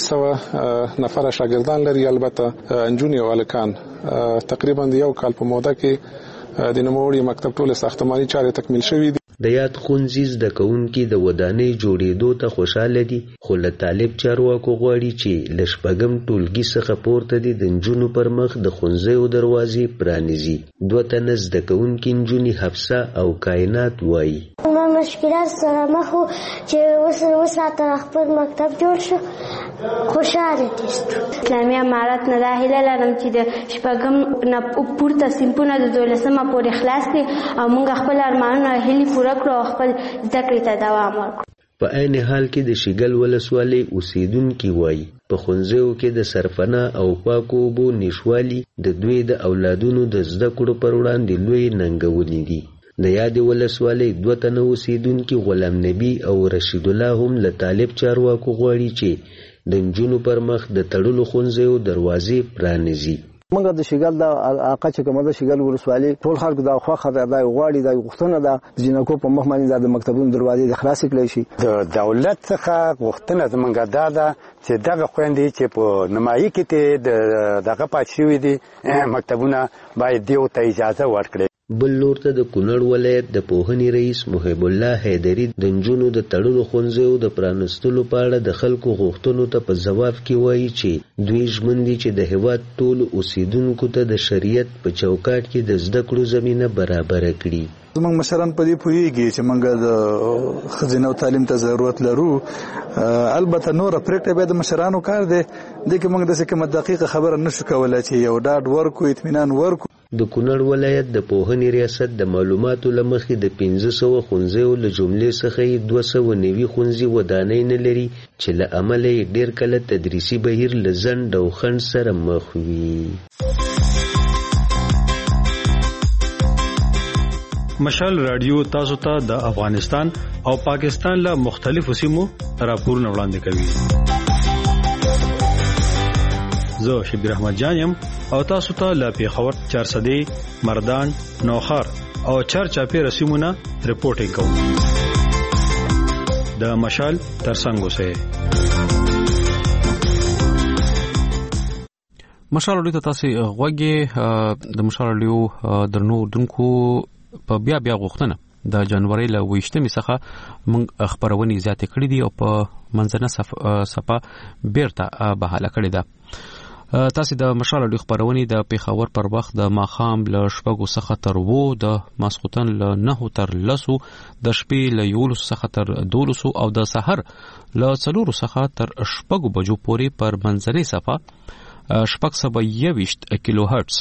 200 نفر شاګردان لري. البته نجونې او هلکان تقریبا د یو کال په موده کې د نوموړي مکتب ټول ساختماني چارې تکمیل شوې دي. د یاد ښوونځي زده کوونکي د ودانۍ جوړېدو ته خوشاله دي، خو له طالب چارواکو غواړي چې له 6م ټولګي څخه پورته دي د نجونو پر مخ د ښوونځیو دروازې پرانیزي. 2 تنه زده کوونکي نجونې حفصه او کائنات وایي مشکلات سره مخ وو چې اوس راته خپل مکتب جوړ شو، خوشاله دي. اسلامي امارت نه دا هیله لرم چې د 6م نه پورته صنفونه د 12مه پورې خلاص دي او موږ خپل ارمانونه هیلې پوره کړو او خپل زده کړې ته دوام ورکړو. په عین حال کې د شیګل ولسوالۍ اوسیدونکي وایي په ښوونځیو کې د سرپناه او پاکو اوبو نشوالي د دوی د اولادونو د زده کړو پر وړاندې لوی ننګونې دي. د یادې ولسوالۍ 2 تنه اوسیدونکي غلام نبی او رشید الله هم له طالب چارواکو غواړي چې د نجونو پر مخ د تړلو ښوونځیو دروازې پرانیزي. موږ د شیګل د علاقه چې کومه د شیګل ولسوالۍ ټول خلک د خوخه د غواړي د غوښتنه د جنکو په مخ باندې د مکتبونو دروازې د خلاص کړي شي. د دولت څخه غوښتنه زمونږ ده چې دغه خويندې چې په نمایي کې دغه پات شوی دي مکتبونه باید دیو ته اجازه ورکړي. بل لور ته د کونړ ولایت د پوهنې رئیس محب الله حیدری د نجونو د تړلو ښوونځیو د پرانستلو په اړه د خلکو غوښتنو ته په ځواب کې وایي چې دوی ژمن دي چې د هېواد ټولو اوسیدونکو ته د شریعت په چوکاټ کې د زده کړو زمینه برابره کړي. زمونږ مشران په دې پوهیږي چې موږ د ښځینه تعلیم ته ضرورت لرو. البته نور پریکټه به د مشرانو کار دی، دغه موږ د څه کومه دقیقه خبره نشو کولای چې یو ډاډ ورکو اطمینان ورکو. د کونړ ولایت د پوهنې ریاست د معلوماتو له مخې د 1500 ښوونځیو له جملې څخه 290 ښوونځي ودانۍ نه لري چې له امله یې ډېر کله تدریسي بهیر له ځنډ او خنډ سره مخ وي. مشال رادیو تاسو ته د افغانستان او پاکستان له مختلفو سیمو راپورونه وړاندې کوي. زه شبیر احمد جان یم او تاسو ته له پیښور، چارسدې، مردان، نوخار او چارچاپې رسیمونه رپورټینګ کوم. د مشال ترڅنګ اوسئ. مشال رادیو ته تاسو غوږی د مشال رادیو درنو دونکو په بیا غوښتنه د جنوري له 28 څخه موږ خبرونه زیاتې کړې دي او په منځنه صفه بیرته بحاله کړې ده. تاسو د مشال رادیو خبرونه د پیښور پر وخت د ماخام له 6 څخه تر 2 د ماسخوتن له 9 تر 10 د شپې له 11 څخه تر 12 او د سحر له 4 څخه تر 6 بجو پورې پر منځنۍ صفه 621 کیلو هرتز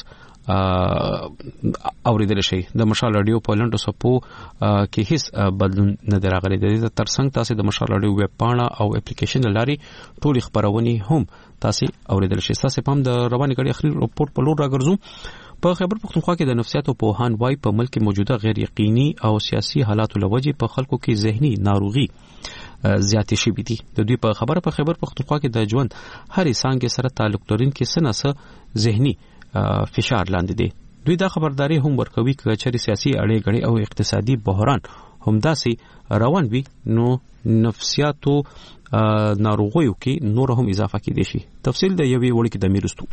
اوریدل شي. د مشال رادیو په لنډو صفو کې هیڅ بدلون نه راغلی. د دې ترڅنګ تاسو د مشال رادیو ویب پاڼه او اپلیکیشن لاري ټول خبرونه هم تاسو اوریدل شي. تاسو په د رواني غړي اخري رپورټ په لور راګرځو. په خیبر پختونخوا کې د نفسیاتو پوهان وايي په ملک موجوده غیر یقیني او سیاسي حالاتو لوجې په خلکو کې ذهني ناروغي زیاتې شوې دي. د دوی په خبره په خیبر پختونخوا کې د ژوند هرې څانګې سره تعلق لرونکي سناسه ذهني فشار لاندې دي. دوی دا خبرداري هم ورکوي چې چېرې سیاسي اړیکې او اقتصادي بحران همداسې روان وي نو نفسیاتو ناروغیو کې نور هم اضافه کېدي شي. تفصیل د یوې وړ کې د میرستو.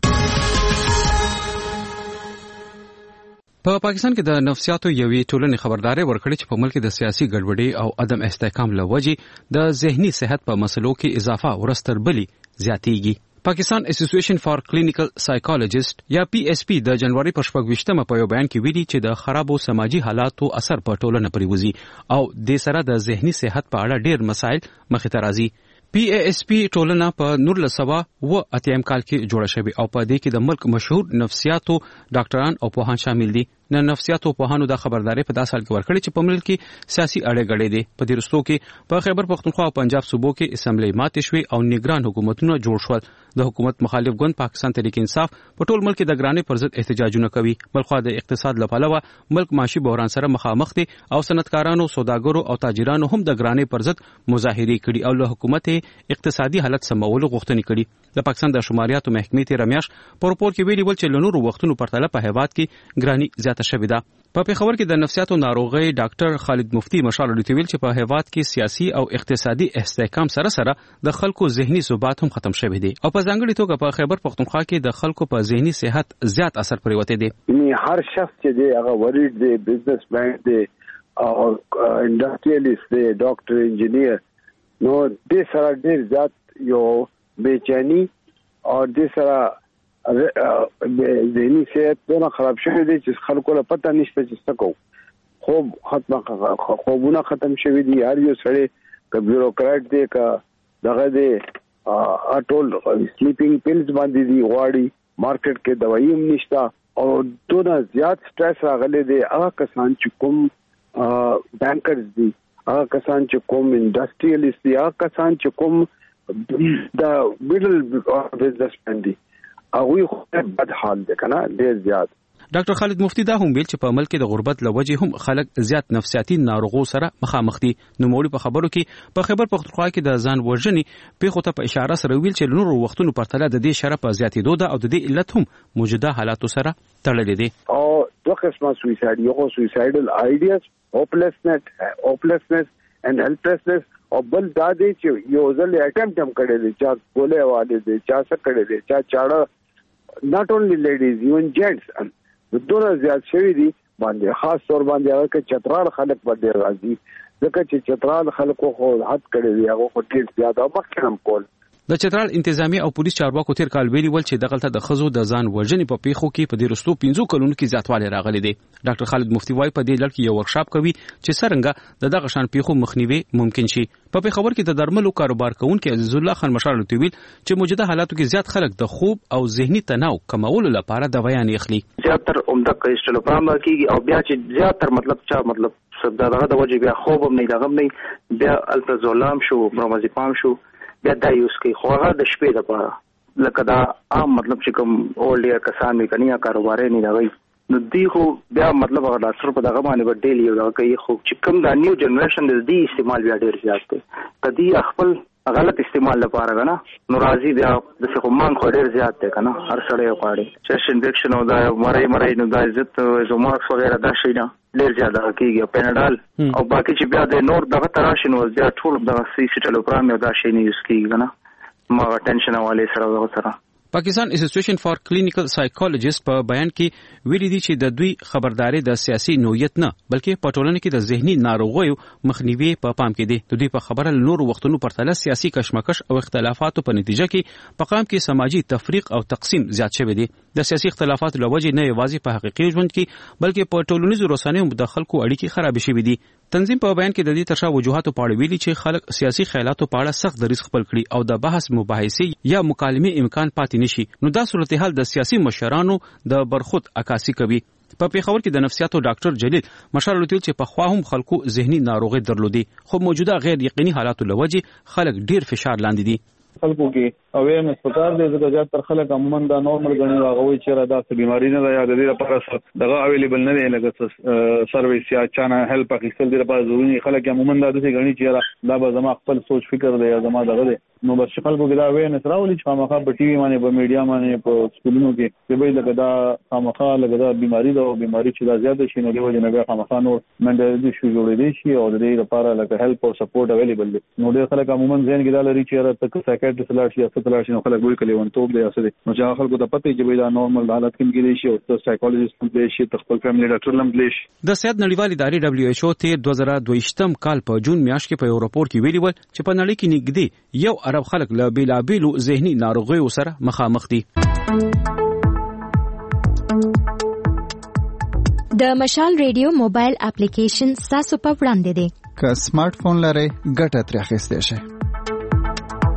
په پاکستان کې د نفسیاتو یوې ټولنې خبرداري ورکړې چې په ملک د سیاسي ګډوډۍ او عدم استحکام له وجې د ذهني صحت په مسلو کې اضافه ورستر بلی زیاتېږي. پاکستان اسوسییشن فار کلینیکل سایکالوجیست یا PSP د جنوري په 28مه په یو بیان کې ویلي چې د خرابو سماجی حالاتو اثر په ټولنه پرې وځي او د سره د ذهني صحت په اړه ډېر مسایل مخې ته راځي. PASP ټولنه په 1980 کال کې جوړه شوې او په دې کې د ملک مشهور نفسیاتو ډاکټران او پوهان شامل دي. نه نفسیاتو پوهانو د خبرداري په 10 سال کې ورکړي چې په ملک کې سیاسي اړه غړې دي. په دې رستو کې په خیبر پختونخوا او پنجاب صوبو کې اسمبلی ماتې شوې او نگران حکومتونه جوړ شول. د حکومت مخالف ګوند پاکستان تحریک انصاف په ټول ملک د ګرانۍ پر ضد احتجاجونه کوي. بلخو د اقتصاد لپاره ملک معاشي بحران سره مخامخ دي او صنعتکارانو، سوداګرو او تاجرانو هم د ګرانۍ پر ضد مظاهرې کړي او له حکومت اقتصادي حالت سمولو غوښتنې کړي. د پاکستان د شماریاتو محکمې تیر میاشت په راپور کې ویلي ول چې له نورو وختونو پرتله په هیواد کې ګرانۍ زیاته شوې ده. په پیښور کې د نفسیاتو ناروغي ډاکټر خالد مفتی مشال ویل چې په هیواد کې سیاسي او اقتصادي استحکام سره سره د خلکو ذهني ثبات هم ختم شوی دی او په ځانګړي توګه په خیبر پختونخوا کې د خلکو په ذهني صحت زیات اثر پریوته دی. هر شخص چې دی هغه ورید دی، بزنس مین دی او انډستریالیست دی، ډاکټر، انجینیر، نو د سره ډیر زیات یو بېچینی او د سره ذهني صحت دونه خراب شوی دی چې خلکو له پته نشته چې څه کوو. خوبونه ختم شوی دي. هر یو سړی که بیوروکرات دی که دغه دی ټول سلیپینګ پیلز باندې دی غواړي. مارکیټ کې دوايي هم نشته او دونه زیات سټرس راغلی دی. هغه کسان چې کوم بانکرز دي، هغه کسان چې کوم انډستریالیست دي، هغه کسان چې کوم د میډل بزنس مین دي، هغوی خو بد حال دی کنه ډیر زیات. ډاکټر خالد مفتی دا هم ویل چې په ملک د غربت لوجې هم خلک زیات نفسیاتي ناروغو سره مخامخ دي. نو مولوی په خبرو کې په خیبر پختونخوا کې د ځان وژنې پیښو ته په اشاره سره ویل چې نورو وختونو پرتله د دې شرح په زیاتېدو ده او د دې علت هم موجوده حالاتو سره تړلې دي. او دوه قسمه سویساید، یو سویسایډل آیډیاز، هوپلسنس and helplessness او بل دا دی چې یو ځل اټمپټ هم کړی دی، چا ګولې والي دی، چا څه کړی دی، چا چاړه، not only ladies even gents دونه زیات شوی دی باندې خاص طور باندې هغه کې چترال خلک باندې راځي ځکه چې چترال خلکو خو حد کړی دی، هغه خو ډیر زیات او مخکې هم کول. د چترال انتظامی او پولیس چارواکو تیر کال ویلي ول چې دغلته د خزو د ځان وژنې په پیښو کې په دې رستو 15 کلونو کې زیاتوالی راغلی دی. ډاکټر خالد مفتی وايي په دې لړ کې یو ورکشاپ کوي چې څنګه د دغه شان پیښو مخنیوي ممکن شي. په پیښور کې د درملو کاروبار کوونکي عزیز الله خان مشال ویل چې موجوده حالاتو کې زیات خلک د خوب او ذهني تناو کمولو لپاره دوايان اخلي. زیاتره عمده کیسټلوپرام کیږي او بیا چې زیاتره مطلب دغه د وجه بیا خوب هم نه دغه نه بیا الپرازولام شو، برومازیپام شو، بیا دا یوز کوي. خو هغه د شپې لپاره لکه دا عام مطلب چې کوم اولډ کسان وي کني یا کاروبار نه لغوي نو دی خو بیا مطلب هغه ډاکټر په دغه باندې ورډیل یو دا کوي. خو چې کوم دا نیو جنریشن د دې استعمال بیا ډیر زیات دی. کدی خپل غلط استعمال لپاره غنا نو راضي بیا د څه مان خو ډیر زیات دی کنه. هر سړی غواړي چیست انفیکشن او دا مړی نو دا عزت زوماکس وغیرہ دا شي نه ډیر زیات کیږي. پیناډال او باقي چې بیا د نور دغه تراشن او بیا ټول د سیټلوپرام دا شي نه یوز کیږي کنه. ما ټینشن والے سره پاکستان اسوسییشن فار کلینیکل سایکولوژیست په بیان کې ویلي دي چې د دوی خبرداري د سیاسي نوعیت نه بلکې په ټولنه کې د ذهني ناروغیو مخنیوي په پام کې دي. د دوی په خبره نور وختونو پرتله سیاسي کشمکش او اختلافاتو په نتیجه کې په قام کې سماجی تفریق او تقسیم زیات شوی دی. د سیاسي اختلافاتو لوجې نه یوازې په حقیقي ژوند کې بلکې په ټولنیزو رسنیو د خلکو اړیکې خراب شوي دي. تنظیم په بیان کې د دې ترشا وجوهاتو په اړه ویلي چې خلک سیاسي خیالاتو په اړه سخت دریځ خپل کړي او د بحث مباحثې یا مکالمې امکان پاتې نشي. نو دا صورتحال د سیاسي مشرانو د برخود عکاسي کوي. په پیښور کې د نفسیاتو ډاکټر جلیل مشال ویل چې په خوا هم خلکو ذهني ناروغي درلودي خو موجوده غیر یقیني حالاتو لوجې خلک ډیر فشار لاندې دي. خلکو کې اویرنس پکار دی ځکه زیات تر خلک عموما دا نورمال غني واغوي چې دا څه بیماری نه ده یا د دې لپاره دغه اویلیبل نه دی لکه سرویس یا چانه هیلپ اخیستل دی لپاره ضروري. خلک عموما دا د څه غني چې دا به زما خپل سوچ فکر دی یا زما دغه دی نو بس خلکو کې دا اویرنس راولي چې خامخا په ټي وي باندې په میډیا باندې په سکولونو کې چې به لکه دا خامخا لکه دا بیماری دا بیماری چې دا زیات شي نو دی وجه نه بیا خامخا نو منډل شي جوړې شي او د دې لپاره لکه هیلپ او سپورټ اویلیبل دی. نو ډېر خلک عموما ځین کې دا لري چې تک سایکیاټریست لاړ شي یا څه لاړ شي نو خلک وایي کله ون توپ دی یا څه دی نو چې خلکو ته پته چې دا نورمال حالت کې کېږي شي او سایکولوژیست هم دی شي خپل فیملی ډاکټر هم دی شي. د صحت نړیوال ادارې WHO ته 2022 کال په جون میاشت کې په یو راپور کې ویلي ول چې په نړۍ کې نږدې 1 ارب خلک له بیلابیلو ذهني ناروغیو سره مخامخ دي. د مشال ریډیو موبایل اپلیکیشن تاسو په وړاندې دی. که سمارټ فون لرئ ګټه ترې اخیستئ شئ.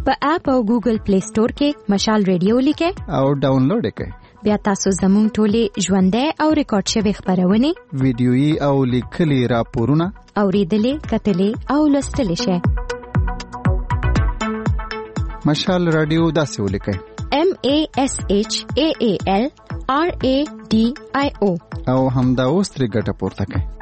په اپ او ګوګل پلی سٹور کې مشال ریډیو لیکه او ډاونلوډ کړئ. بیا تاسو زموږ ټولې ژوندۍ او ریکارډ شوی خبرونه ویډیويي او لیکلي راپورونه اوریدلې کتلې او لوستلې شئ. مشال رادیو داسې ولیکئ: MASHAALRADIO او همدا اوس ترې ګټه پورته کړئ.